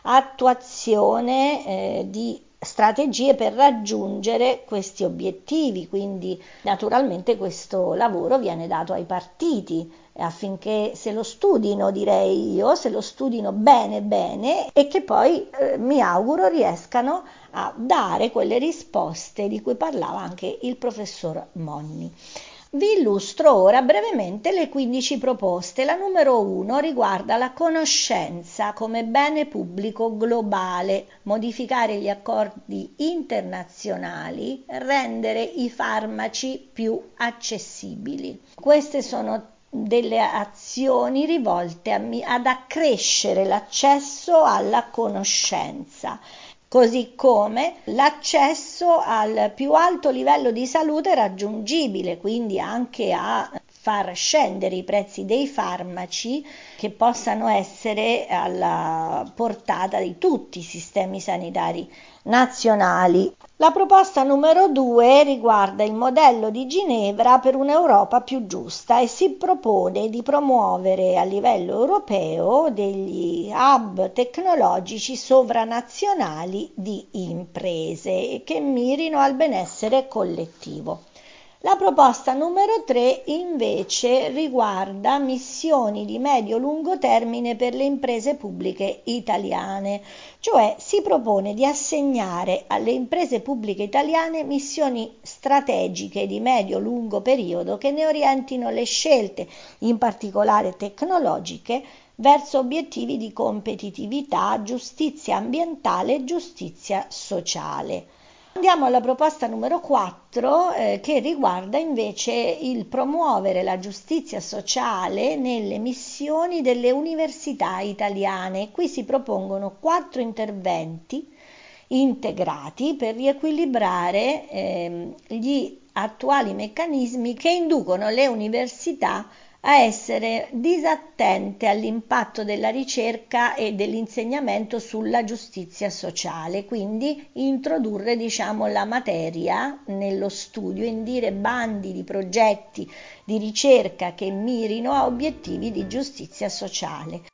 S2: attuazione di strategie per raggiungere questi obiettivi. Quindi naturalmente questo lavoro viene dato ai partiti affinché se lo studino, direi io, se lo studino bene e che poi mi auguro riescano a dare quelle risposte di cui parlava anche il professor Monni. Vi illustro ora brevemente le 15 proposte. La numero 1 riguarda la conoscenza come bene pubblico globale, modificare gli accordi internazionali, rendere i farmaci più accessibili. Queste sono delle azioni rivolte ad accrescere l'accesso alla conoscenza, così come l'accesso al più alto livello di salute raggiungibile, quindi anche a far scendere i prezzi dei farmaci che possano essere alla portata di tutti i sistemi sanitari nazionali. La proposta numero 2 riguarda il modello di Ginevra per un'Europa più giusta e si propone di promuovere a livello europeo degli hub tecnologici sovranazionali di imprese che mirino al benessere collettivo. La proposta numero 3 invece riguarda missioni di medio-lungo termine per le imprese pubbliche italiane, cioè si propone di assegnare alle imprese pubbliche italiane missioni strategiche di medio-lungo periodo che ne orientino le scelte, in particolare tecnologiche, verso obiettivi di competitività, giustizia ambientale e giustizia sociale. Andiamo alla proposta numero 4 che riguarda invece il promuovere la giustizia sociale nelle missioni delle università italiane. Qui si propongono 4 interventi integrati per riequilibrare gli attuali meccanismi che inducono le università a essere disattente all'impatto della ricerca e dell'insegnamento sulla giustizia sociale, quindi introdurre la materia nello studio, indire bandi di progetti di ricerca che mirino a obiettivi di giustizia sociale.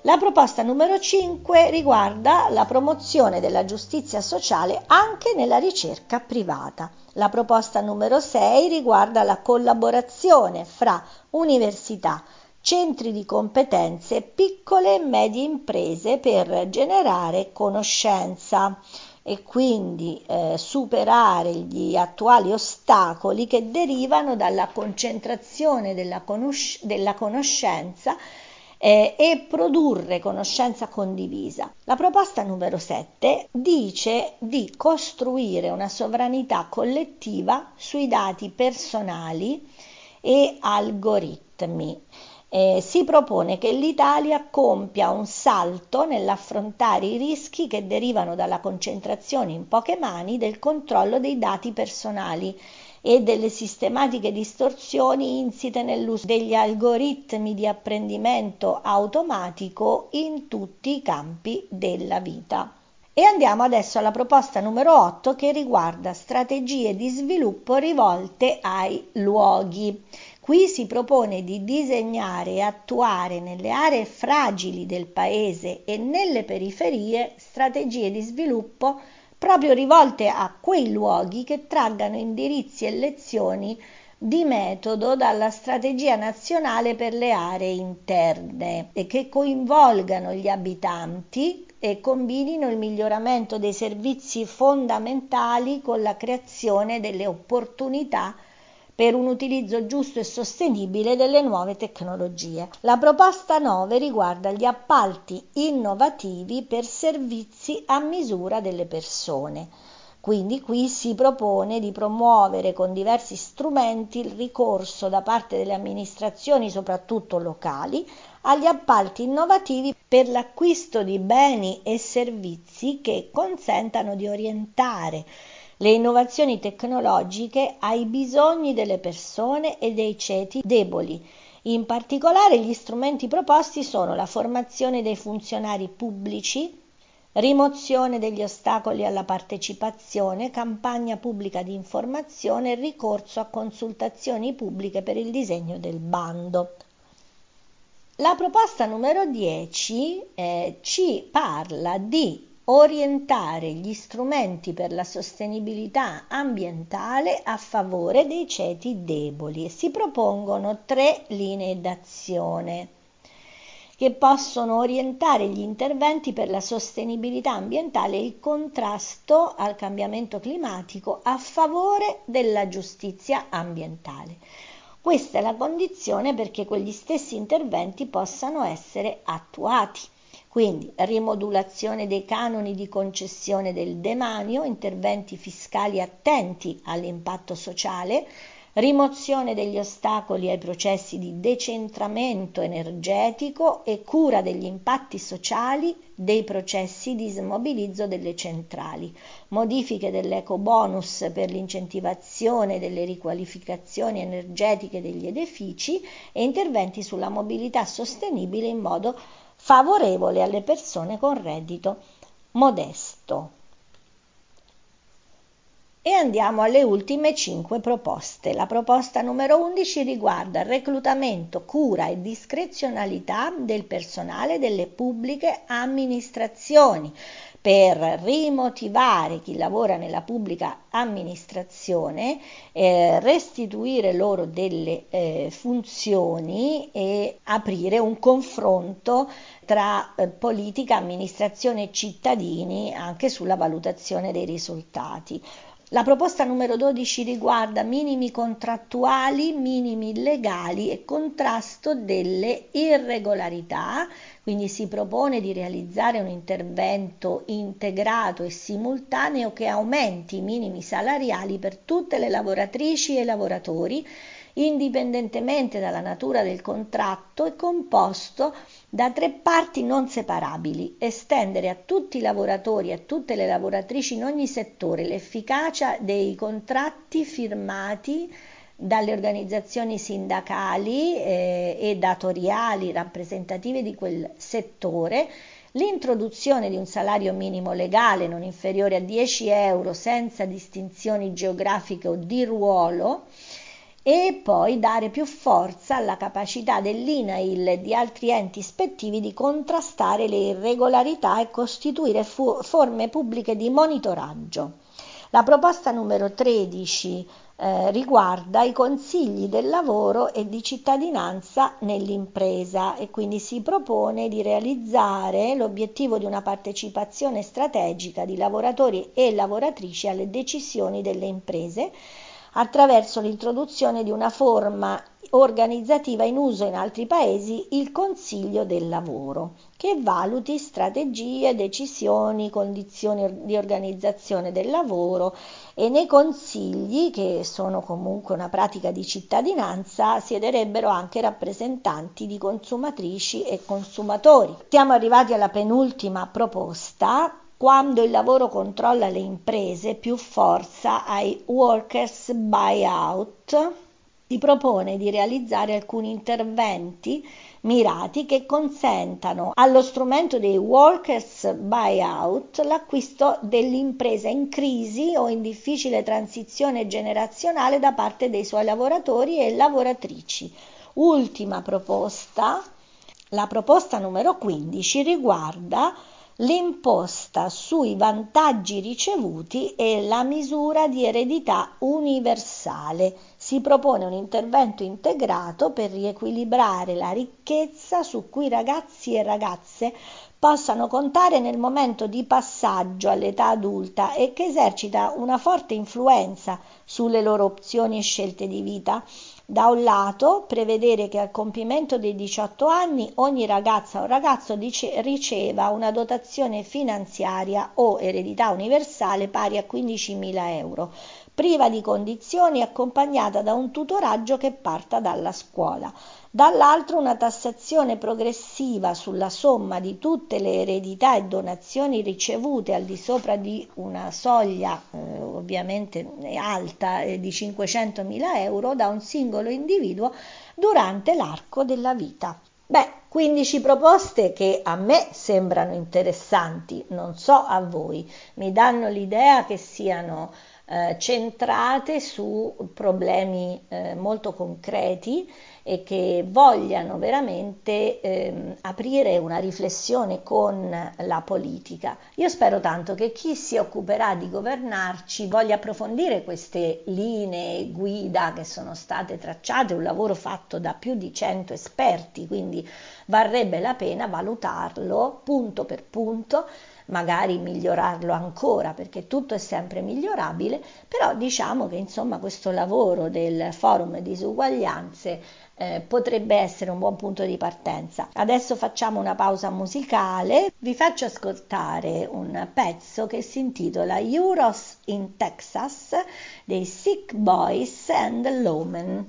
S2: La proposta numero 5 riguarda la promozione della giustizia sociale anche nella ricerca privata. La proposta numero 6 riguarda la collaborazione fra università, centri di competenze e piccole e medie imprese per generare conoscenza e quindi superare gli attuali ostacoli che derivano dalla concentrazione della conoscenza e produrre conoscenza condivisa. La proposta numero 7 dice di costruire una sovranità collettiva sui dati personali e algoritmi. Si propone che l'Italia compia un salto nell'affrontare i rischi che derivano dalla concentrazione in poche mani del controllo dei dati personali e delle sistematiche distorsioni insite nell'uso degli algoritmi di apprendimento automatico in tutti i campi della vita. E andiamo adesso alla proposta numero 8 che riguarda strategie di sviluppo rivolte ai luoghi. Qui si propone di disegnare e attuare nelle aree fragili del paese e nelle periferie strategie di sviluppo proprio rivolte a quei luoghi che traggano indirizzi e lezioni di metodo dalla strategia nazionale per le aree interne e che coinvolgano gli abitanti e combinino il miglioramento dei servizi fondamentali con la creazione delle opportunità per un utilizzo giusto e sostenibile delle nuove tecnologie. La proposta 9 riguarda gli appalti innovativi per servizi a misura delle persone. Quindi qui si propone di promuovere con diversi strumenti il ricorso da parte delle amministrazioni, soprattutto locali, agli appalti innovativi per l'acquisto di beni e servizi che consentano di orientare le innovazioni tecnologiche ai bisogni delle persone e dei ceti deboli. In particolare gli strumenti proposti sono la formazione dei funzionari pubblici, rimozione degli ostacoli alla partecipazione, campagna pubblica di informazione e ricorso a consultazioni pubbliche per il disegno del bando. La proposta numero 10 ci parla di orientare gli strumenti per la sostenibilità ambientale a favore dei ceti deboli e si propongono 3 linee d'azione che possono orientare gli interventi per la sostenibilità ambientale e il contrasto al cambiamento climatico a favore della giustizia ambientale. Questa è la condizione perché quegli stessi interventi possano essere attuati. Quindi rimodulazione dei canoni di concessione del demanio, interventi fiscali attenti all'impatto sociale, rimozione degli ostacoli ai processi di decentramento energetico e cura degli impatti sociali dei processi di smobilizzo delle centrali, modifiche dell'ecobonus per l'incentivazione delle riqualificazioni energetiche degli edifici e interventi sulla mobilità sostenibile in modo favorevole alle persone con reddito modesto. E andiamo alle ultime 5 proposte. La proposta numero 11 riguarda il reclutamento, cura e discrezionalità del personale delle pubbliche amministrazioni per rimotivare chi lavora nella pubblica amministrazione, restituire loro delle funzioni e aprire un confronto tra politica, amministrazione e cittadini anche sulla valutazione dei risultati. La proposta numero 12 riguarda minimi contrattuali, minimi legali e contrasto delle irregolarità, quindi si propone di realizzare un intervento integrato e simultaneo che aumenti i minimi salariali per tutte le lavoratrici e i lavoratori, indipendentemente dalla natura del contratto e composto da 3 parti non separabili, estendere a tutti i lavoratori e a tutte le lavoratrici in ogni settore l'efficacia dei contratti firmati dalle organizzazioni sindacali e datoriali rappresentative di quel settore, l'introduzione di un salario minimo legale non inferiore a 10 euro senza distinzioni geografiche o di ruolo, e poi dare più forza alla capacità dell'INAIL e di altri enti ispettivi di contrastare le irregolarità e costituire forme pubbliche di monitoraggio. La proposta numero 13 riguarda i consigli del lavoro e di cittadinanza nell'impresa e quindi si propone di realizzare l'obiettivo di una partecipazione strategica di lavoratori e lavoratrici alle decisioni delle imprese attraverso l'introduzione di una forma organizzativa in uso in altri paesi, il Consiglio del lavoro, che valuti strategie, decisioni, condizioni di organizzazione del lavoro e nei consigli, che sono comunque una pratica di cittadinanza, siederebbero anche rappresentanti di consumatrici e consumatori. Siamo arrivati alla penultima proposta. Quando il lavoro controlla le imprese, più forza ai workers buyout. Si propone di realizzare alcuni interventi mirati che consentano allo strumento dei workers buyout l'acquisto dell'impresa in crisi o in difficile transizione generazionale da parte dei suoi lavoratori e lavoratrici. Ultima proposta, la proposta numero 15, riguarda l'imposta sui vantaggi ricevuti e la misura di eredità universale. Si propone un intervento integrato per riequilibrare la ricchezza su cui ragazzi e ragazze possano contare nel momento di passaggio all'età adulta e che esercita una forte influenza sulle loro opzioni e scelte di vita. Da un lato, prevedere che al compimento dei 18 anni ogni ragazza o ragazzo riceva una dotazione finanziaria o eredità universale pari a 15.000 euro, priva di condizioni e accompagnata da un tutoraggio che parta dalla scuola. Dall'altro una tassazione progressiva sulla somma di tutte le eredità e donazioni ricevute al di sopra di una soglia ovviamente alta di 500.000 euro da un singolo individuo durante l'arco della vita. 15 proposte che a me sembrano interessanti, non so a voi, mi danno l'idea che siano centrate su problemi molto concreti e che vogliano veramente aprire una riflessione con la politica. Io spero tanto che chi si occuperà di governarci voglia approfondire queste linee guida che sono state tracciate, un lavoro fatto da più di 100 esperti, quindi varrebbe la pena valutarlo punto per punto, magari migliorarlo ancora, perché tutto è sempre migliorabile, però diciamo che insomma questo lavoro del forum disuguaglianze potrebbe essere un buon punto di partenza. Adesso facciamo una pausa musicale, vi faccio ascoltare un pezzo che si intitola Euros in Texas dei Sick Boys and the Lawmen.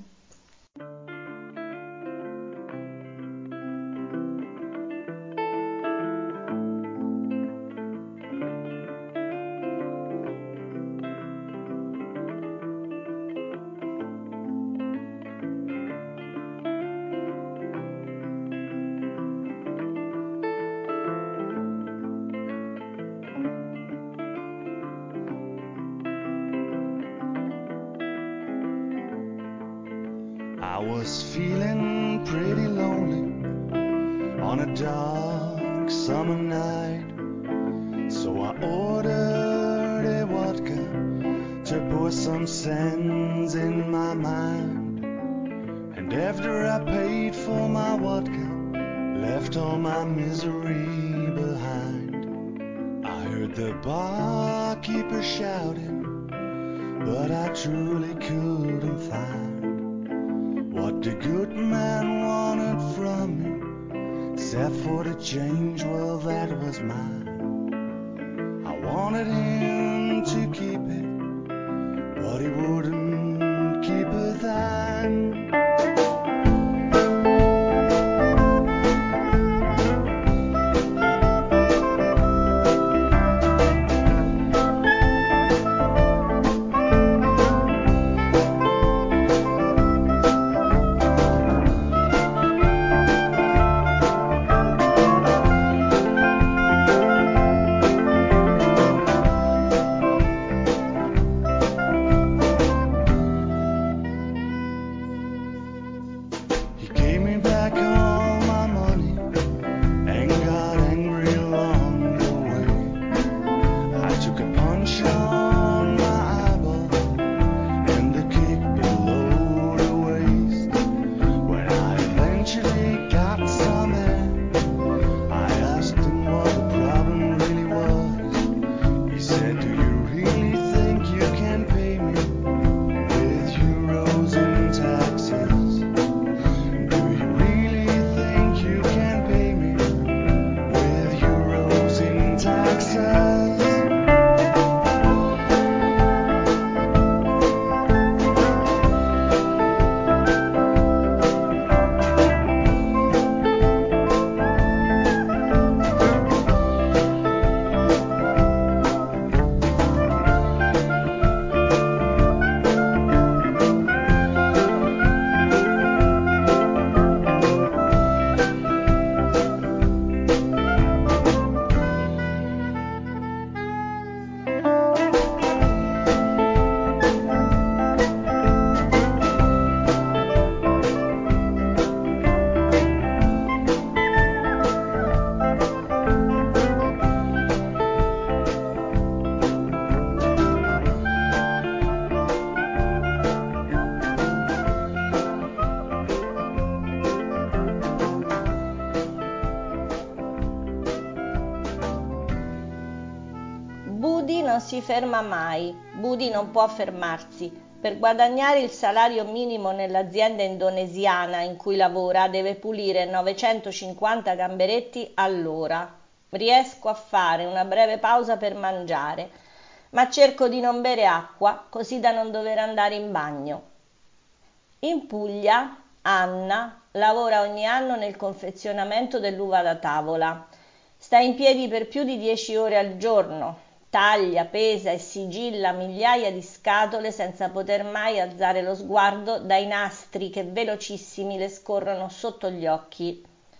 S6: I was feeling pretty lonely on a dark summer night, so I ordered a vodka to put some sense in my mind. And after I paid for my vodka, left all my misery behind, I heard the barkeeper shouting, but I truly couldn't find what the good man wanted from me, except for the change, well, that was mine. I wanted him to keep it, but he wouldn't keep a thine.
S2: si ferma mai. Budi non può fermarsi. Per guadagnare il salario minimo nell'azienda indonesiana in cui lavora deve pulire 950 gamberetti all'ora. Riesco a fare una breve pausa per mangiare, ma cerco di non bere acqua così da non dover andare in bagno. In Puglia, Anna lavora ogni anno nel confezionamento dell'uva da tavola. Sta in piedi per più di 10 ore al giorno. Taglia, pesa e sigilla migliaia di scatole senza poter mai alzare lo sguardo dai nastri che velocissimi le scorrono sotto gli occhi.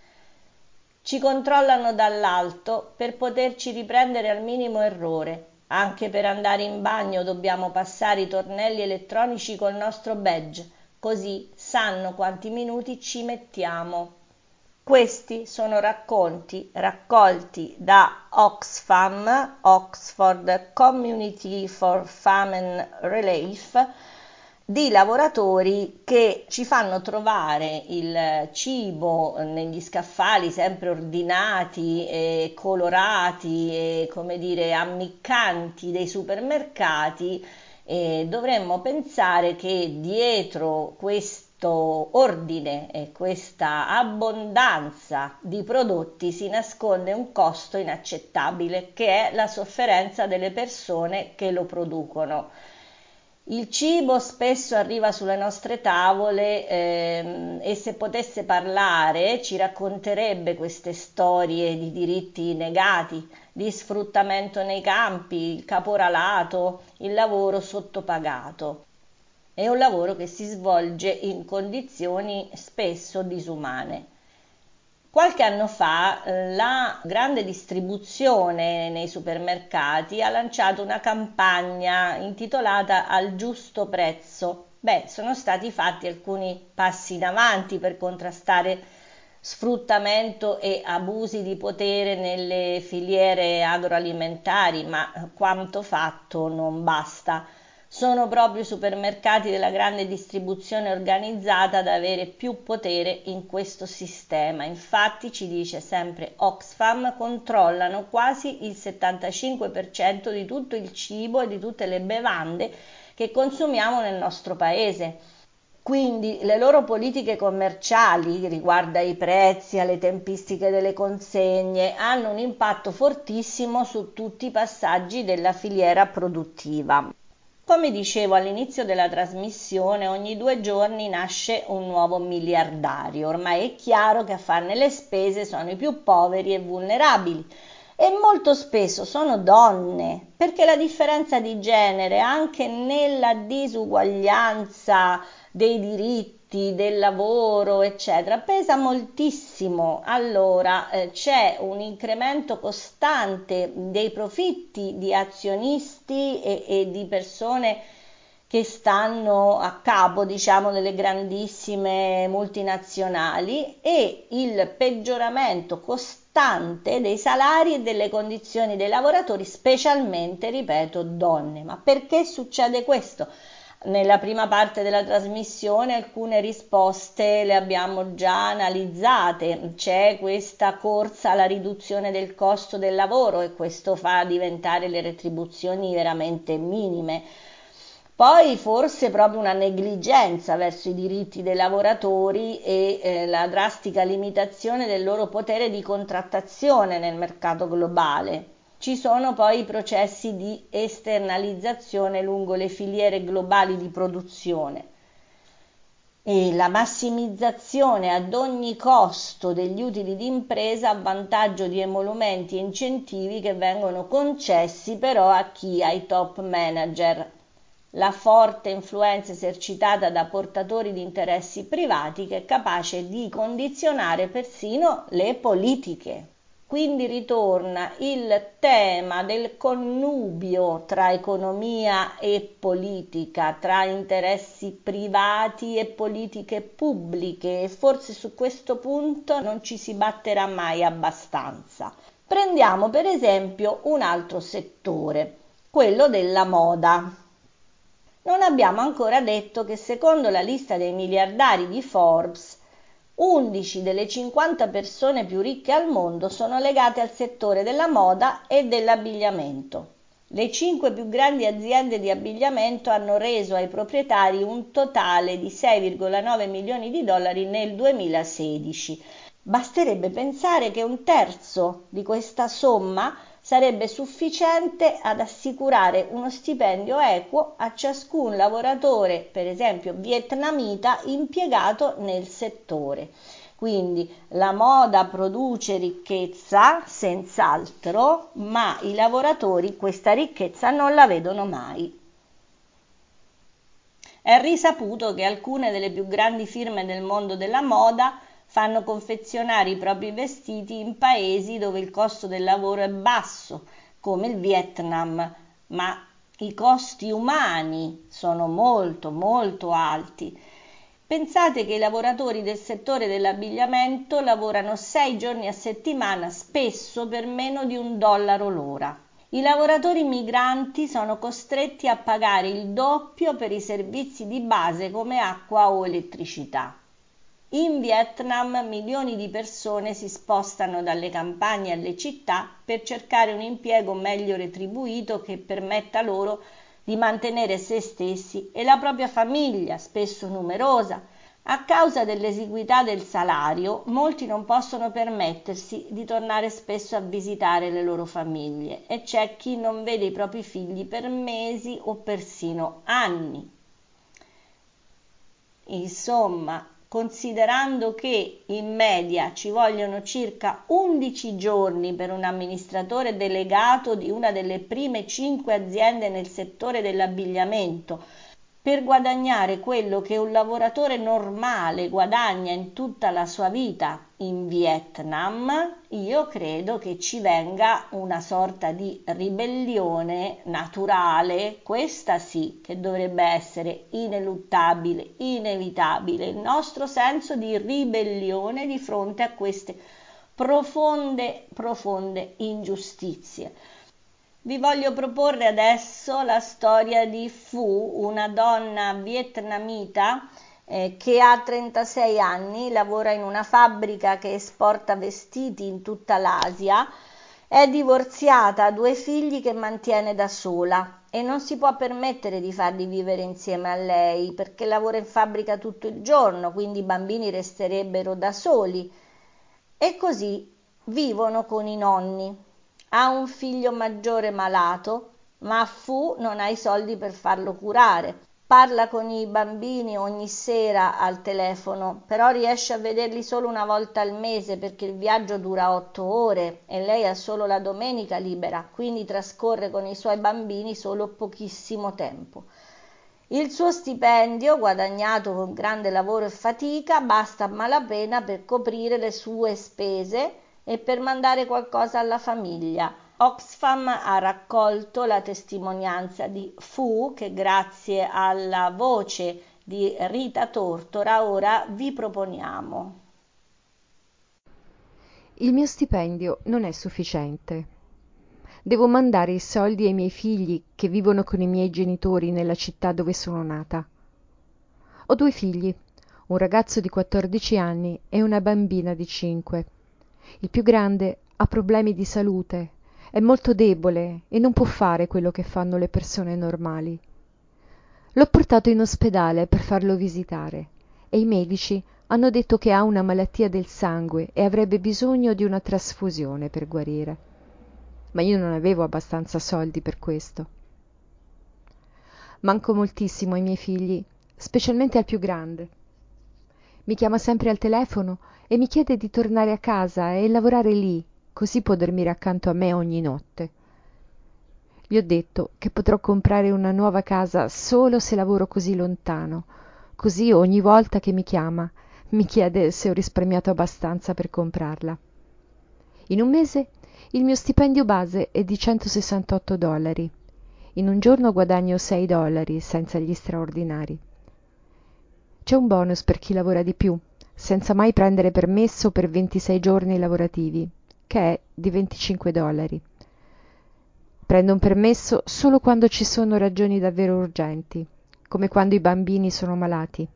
S2: Ci controllano dall'alto per poterci riprendere al minimo errore. Anche per andare in bagno dobbiamo passare i tornelli elettronici col nostro badge, così sanno quanti minuti ci mettiamo. Questi sono racconti raccolti da Oxfam, Oxford Community for Famine Relief, di lavoratori che ci fanno trovare il cibo negli scaffali sempre ordinati e colorati e, come dire, ammiccanti dei supermercati, e dovremmo pensare che dietro questo ordine e questa abbondanza di prodotti si nasconde un costo inaccettabile, che è la sofferenza delle persone che lo producono. Il cibo spesso arriva sulle nostre tavole e se potesse parlare ci racconterebbe queste storie di diritti negati, di sfruttamento nei campi, il caporalato, il lavoro sottopagato. È un lavoro che si svolge in condizioni spesso disumane. Qualche anno fa la grande distribuzione nei supermercati ha lanciato una campagna intitolata Al giusto prezzo. Sono stati fatti alcuni passi in avanti per contrastare sfruttamento e abusi di potere nelle filiere agroalimentari, ma quanto fatto non basta. Sono proprio i supermercati della grande distribuzione organizzata ad avere più potere in questo sistema. Infatti, ci dice sempre Oxfam, controllano quasi il 75% di tutto il cibo e di tutte le bevande che consumiamo nel nostro paese. Quindi le loro politiche commerciali riguardo ai prezzi, alle tempistiche delle consegne, hanno un impatto fortissimo su tutti i passaggi della filiera produttiva. Come dicevo all'inizio della trasmissione, ogni 2 giorni nasce un nuovo miliardario. Ormai è chiaro che a farne le spese sono i più poveri e vulnerabili. E molto spesso sono donne, perché la differenza di genere, anche nella disuguaglianza dei diritti, del lavoro, eccetera, pesa moltissimo. Allora c'è un incremento costante dei profitti di azionisti e di persone che stanno a capo, diciamo, delle grandissime multinazionali, e il peggioramento costante dei salari e delle condizioni dei lavoratori, specialmente, ripeto, donne. Ma perché succede questo? Nella prima parte della trasmissione alcune risposte le abbiamo già analizzate. C'è questa corsa alla riduzione del costo del lavoro e questo fa diventare le retribuzioni veramente minime. Poi forse proprio una negligenza verso i diritti dei lavoratori e la drastica limitazione del loro potere di contrattazione nel mercato globale. Ci sono poi i processi di esternalizzazione lungo le filiere globali di produzione e la massimizzazione ad ogni costo degli utili di impresa a vantaggio di emolumenti e incentivi che vengono concessi però a chi? Ai top manager. La forte influenza esercitata da portatori di interessi privati che è capace di condizionare persino le politiche. Quindi ritorna il tema del connubio tra economia e politica, tra interessi privati e politiche pubbliche, e forse su questo punto non ci si batterà mai abbastanza. Prendiamo per esempio un altro settore, quello della moda. Non abbiamo ancora detto che secondo la lista dei miliardari di Forbes, 11 delle 50 persone più ricche al mondo sono legate al settore della moda e dell'abbigliamento. Le 5 più grandi aziende di abbigliamento hanno reso ai proprietari un totale di 6,9 milioni di dollari nel 2016. Basterebbe pensare che un terzo di questa somma sarebbe sufficiente ad assicurare uno stipendio equo a ciascun lavoratore, per esempio vietnamita, impiegato nel settore. Quindi la moda produce ricchezza, senz'altro, ma i lavoratori questa ricchezza non la vedono mai. È risaputo che alcune delle più grandi firme del mondo della moda fanno confezionare i propri vestiti in paesi dove il costo del lavoro è basso, come il Vietnam, ma i costi umani sono molto molto alti. Pensate che i lavoratori del settore dell'abbigliamento lavorano 6 giorni a settimana, spesso per meno di $1 l'ora. I lavoratori migranti sono costretti a pagare il doppio per i servizi di base come acqua o elettricità. In Vietnam milioni di persone si spostano dalle campagne alle città per cercare un impiego meglio retribuito che permetta loro di mantenere se stessi e la propria famiglia, spesso numerosa. A causa dell'esiguità del salario, molti non possono permettersi di tornare spesso a visitare le loro famiglie e c'è chi non vede i propri figli per mesi o persino anni. Insomma, considerando che in media ci vogliono circa 11 giorni per un amministratore delegato di una delle prime 5 aziende nel settore dell'abbigliamento per guadagnare quello che un lavoratore normale guadagna in tutta la sua vita in Vietnam, io credo che ci venga una sorta di ribellione naturale, questa sì che dovrebbe essere ineluttabile, inevitabile, il nostro senso di ribellione di fronte a queste profonde ingiustizie. Vi voglio proporre adesso la storia di Phu, una donna vietnamita che ha 36 anni, lavora in una fabbrica che esporta vestiti in tutta l'Asia, è divorziata, ha 2 figli che mantiene da sola e non si può permettere di farli vivere insieme a lei perché lavora in fabbrica tutto il giorno, quindi i bambini resterebbero da soli e così vivono con i nonni. Ha un figlio maggiore malato, ma Phu non ha i soldi per farlo curare. Parla con i bambini ogni sera al telefono, però riesce a vederli solo una volta al mese perché il viaggio dura 8 ore e lei ha solo la domenica libera, quindi trascorre con i suoi bambini solo pochissimo tempo. Il suo stipendio, guadagnato con grande lavoro e fatica, basta a malapena per coprire le sue spese e per mandare qualcosa alla famiglia. Oxfam ha raccolto la testimonianza di Phu che grazie alla voce di Rita Tortora ora vi proponiamo.
S7: Il mio stipendio non è sufficiente. Devo mandare i soldi ai miei figli che vivono con i miei genitori nella città dove sono nata. Ho 2 figli, un ragazzo di 14 anni e una bambina di 5. Il più grande ha problemi di salute, è molto debole e non può fare quello che fanno le persone normali. L'ho portato in ospedale per farlo visitare e i medici hanno detto che ha una malattia del sangue e avrebbe bisogno di una trasfusione per guarire. Ma io non avevo abbastanza soldi per questo. Manco moltissimo ai miei figli, specialmente al più grande. Mi chiama sempre al telefono e mi chiede di tornare a casa e lavorare lì, così può dormire accanto a me ogni notte. Gli ho detto che potrò comprare una nuova casa solo se lavoro così lontano, così ogni volta che mi chiama mi chiede se ho risparmiato abbastanza per comprarla. In un mese il mio stipendio base è di $168. In un giorno guadagno $6 senza gli straordinari. C'è un bonus per chi lavora di più, senza mai prendere permesso per 26 giorni lavorativi, che è di $25. Prendo un permesso solo quando ci sono ragioni davvero urgenti, come quando i bambini sono malati.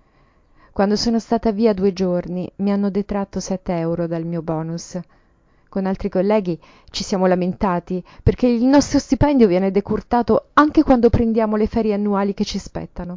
S7: Quando sono stata via 2 giorni mi hanno detratto €7 dal mio bonus. Con altri colleghi ci siamo lamentati perché il nostro stipendio viene decurtato anche quando prendiamo le ferie annuali che ci spettano.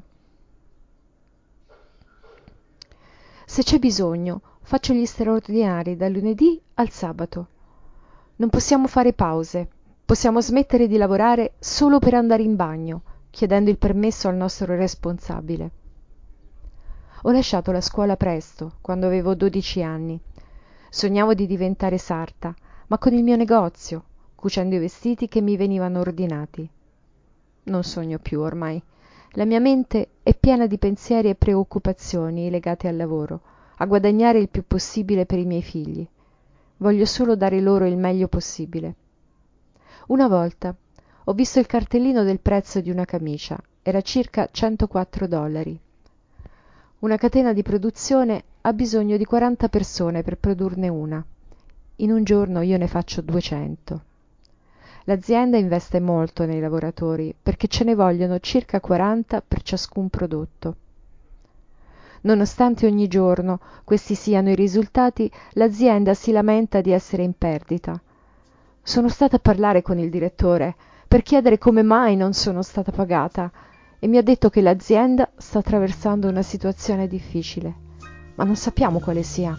S7: Se c'è bisogno, faccio gli straordinari dal lunedì al sabato. Non possiamo fare pause, possiamo smettere di lavorare solo per andare in bagno, chiedendo il permesso al nostro responsabile. Ho lasciato la scuola presto, quando avevo 12 anni. Sognavo di diventare sarta, ma con il mio negozio, cucendo i vestiti che mi venivano ordinati. Non sogno più ormai. La mia mente è piena di pensieri e preoccupazioni legate al lavoro, a guadagnare il più possibile per i miei figli. Voglio solo dare loro il meglio possibile. Una volta ho visto il cartellino del prezzo di una camicia. Era circa $104. Una catena di produzione ha bisogno di 40 persone per produrne una. In un giorno io ne faccio 200. L'azienda investe molto nei lavoratori perché ce ne vogliono circa 40 per ciascun prodotto. Nonostante ogni giorno questi siano i risultati, l'azienda si lamenta di essere in perdita. Sono stata a parlare con il direttore per chiedere come mai non sono stata pagata e mi ha detto che l'azienda sta attraversando una situazione difficile, ma non sappiamo quale sia.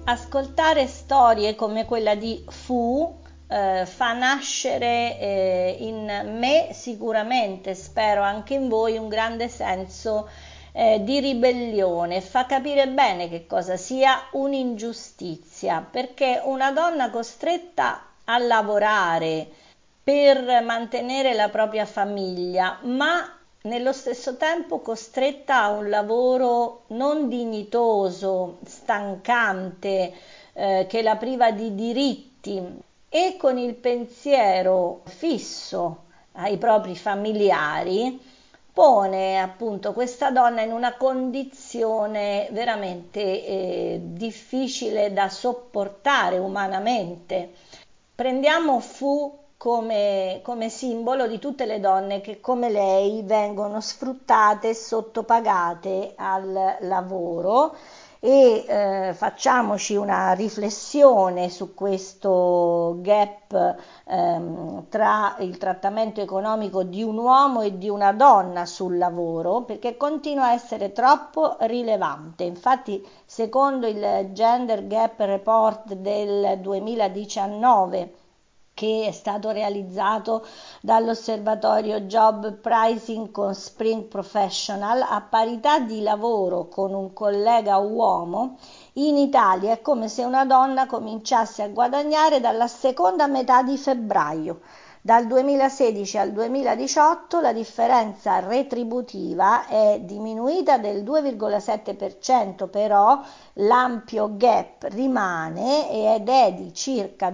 S2: Ascoltare storie come quella di Fu fa nascere in me sicuramente, spero anche in voi, un grande senso di ribellione, fa capire bene che cosa sia un'ingiustizia, perché una donna costretta a lavorare per mantenere la propria famiglia, ma nello stesso tempo costretta a un lavoro non dignitoso, stancante, che la priva di diritti e con il pensiero fisso ai propri familiari, pone appunto questa donna in una condizione veramente difficile da sopportare umanamente. Prendiamo Fu come simbolo di tutte le donne che come lei vengono sfruttate e sottopagate al lavoro e facciamoci una riflessione su questo gap tra il trattamento economico di un uomo e di una donna sul lavoro, perché continua a essere troppo rilevante. Infatti, secondo il Gender Gap Report del 2019, che è stato realizzato dall'osservatorio Job Pricing con Spring Professional, a parità di lavoro con un collega uomo, in Italia è come se una donna cominciasse a guadagnare dalla seconda metà di febbraio. Dal 2016 al 2018 la differenza retributiva è diminuita del 2,7%, però l'ampio gap rimane ed è di circa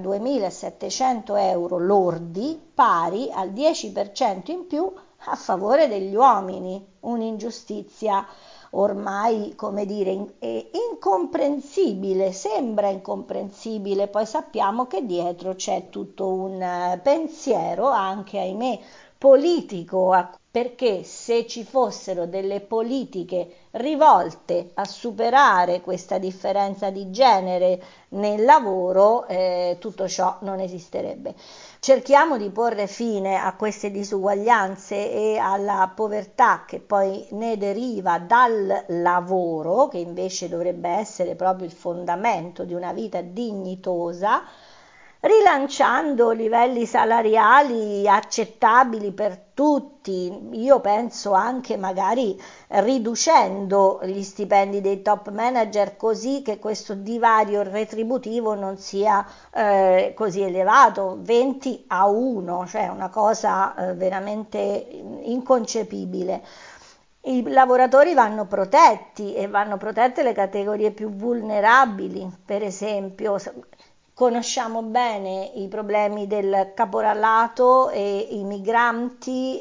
S2: 2.700 euro lordi, pari al 10% in più a favore degli uomini. Un'ingiustizia ormai, come dire, incomprensibile, sembra incomprensibile, poi sappiamo che dietro c'è tutto un pensiero, anche ahimè politico, perché se ci fossero delle politiche rivolte a superare questa differenza di genere nel lavoro, tutto ciò non esisterebbe. Cerchiamo di porre fine a queste disuguaglianze e alla povertà che poi ne deriva dal lavoro, che invece dovrebbe essere proprio il fondamento di una vita dignitosa, rilanciando livelli salariali accettabili per tutti. Io penso anche magari riducendo gli stipendi dei top manager, così che questo divario retributivo non sia così elevato, 20-1, cioè una cosa veramente inconcepibile. I lavoratori vanno protetti e vanno protette le categorie più vulnerabili, per esempio. Conosciamo bene i problemi del caporalato e i migranti,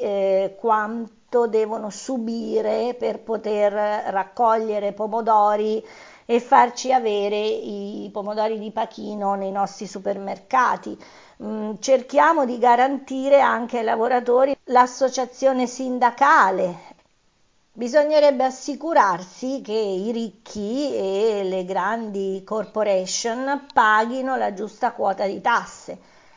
S2: quanto devono subire per poter raccogliere pomodori e farci avere i pomodori di pachino nei nostri supermercati. Cerchiamo di garantire anche ai lavoratori l'associazione sindacale. Bisognerebbe assicurarsi che i ricchi e le grandi corporation paghino la giusta quota di tasse,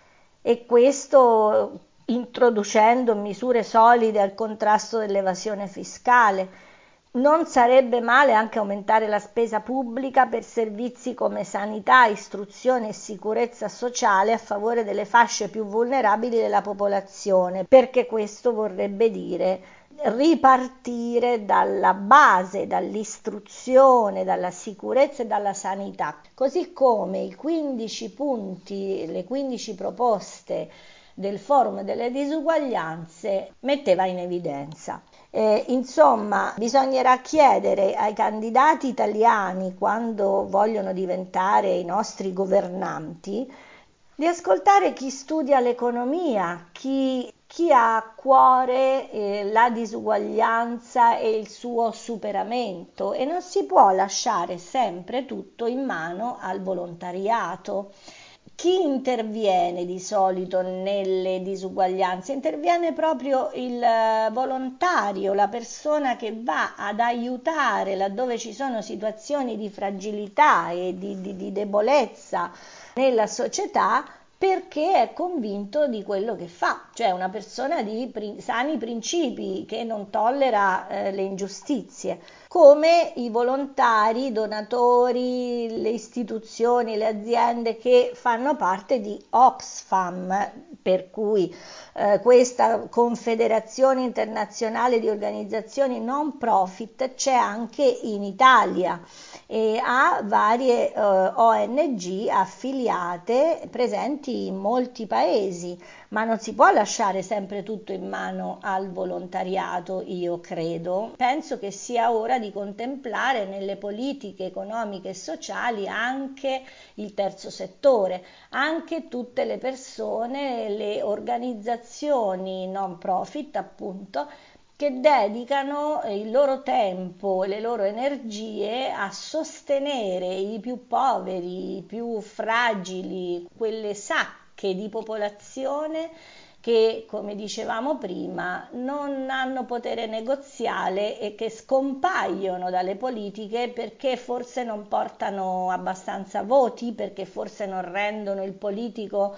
S2: e questo introducendo misure solide al contrasto dell'evasione fiscale. Non sarebbe male anche aumentare la spesa pubblica per servizi come sanità, istruzione e sicurezza sociale a favore delle fasce più vulnerabili della popolazione, perché questo vorrebbe dire ripartire dalla base, dall'istruzione, dalla sicurezza e dalla sanità, così come i 15 punti, le 15 proposte del Forum delle disuguaglianze metteva in evidenza. Insomma, bisognerà chiedere ai candidati italiani, quando vogliono diventare i nostri governanti, di ascoltare chi studia l'economia, chi ha a cuore la disuguaglianza e il suo superamento, e non si può lasciare sempre tutto in mano al volontariato. Chi interviene di solito nelle disuguaglianze? Interviene proprio il volontario, la persona che va ad aiutare laddove ci sono situazioni di fragilità e di debolezza nella società, perché è convinto di quello che fa, cioè una persona di sani principi che non tollera le ingiustizie, come i volontari, i donatori, le istituzioni, le aziende che fanno parte di Oxfam, per cui questa confederazione internazionale di organizzazioni non profit c'è anche in Italia e ha varie ONG affiliate presenti in molti paesi, ma non si può lasciare sempre tutto in mano al volontariato, io credo. Penso che sia ora di contemplare nelle politiche economiche e sociali anche il terzo settore, anche tutte le persone, le organizzazioni non profit appunto, che dedicano il loro tempo e le loro energie a sostenere i più poveri, i più fragili, quelle sacche di popolazione che, come dicevamo prima, non hanno potere negoziale e che scompaiono dalle politiche perché forse non portano abbastanza voti, perché forse non rendono il politico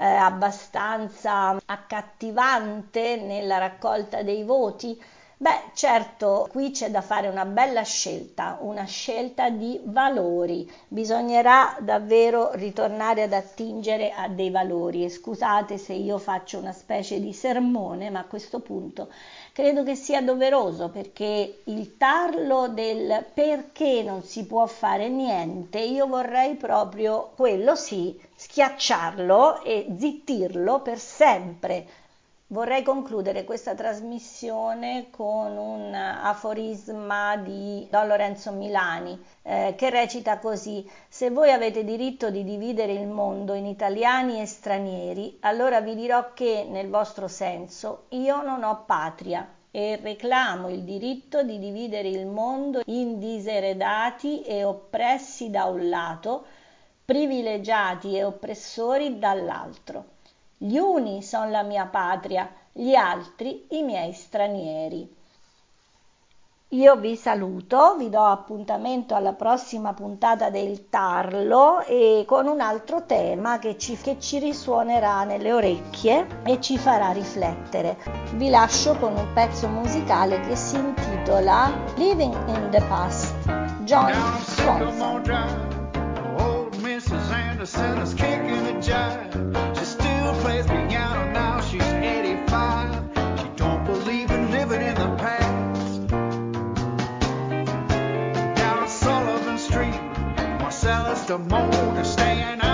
S2: abbastanza accattivante nella raccolta dei voti. Beh, certo, qui c'è da fare una bella scelta, una scelta di valori. Bisognerà davvero ritornare ad attingere a dei valori. E scusate se io faccio una specie di sermone, ma a questo punto credo che sia doveroso, perché il tarlo del perché non si può fare niente, io vorrei proprio, quello sì, schiacciarlo e zittirlo per sempre. Vorrei concludere questa trasmissione con un aforisma di Don Lorenzo Milani che recita così: se voi avete diritto di dividere il mondo in italiani e stranieri, allora vi dirò che nel vostro senso io non ho patria e reclamo il diritto di dividere il mondo in diseredati e oppressi da un lato, privilegiati e oppressori dall'altro. Gli uni sono la mia patria, gli altri i miei stranieri. Io vi saluto, vi do appuntamento alla prossima puntata del Tarlo e con un altro tema che ci risuonerà nelle orecchie e ci farà riflettere. Vi lascio con un pezzo musicale che si intitola Living in the Past, John Swanson.
S8: Mrs. Anderson is kicking a jive. She still plays piano now, she's 85. She don't believe in living in the past. Down Sullivan Street, Marcellus DeMone is staying out.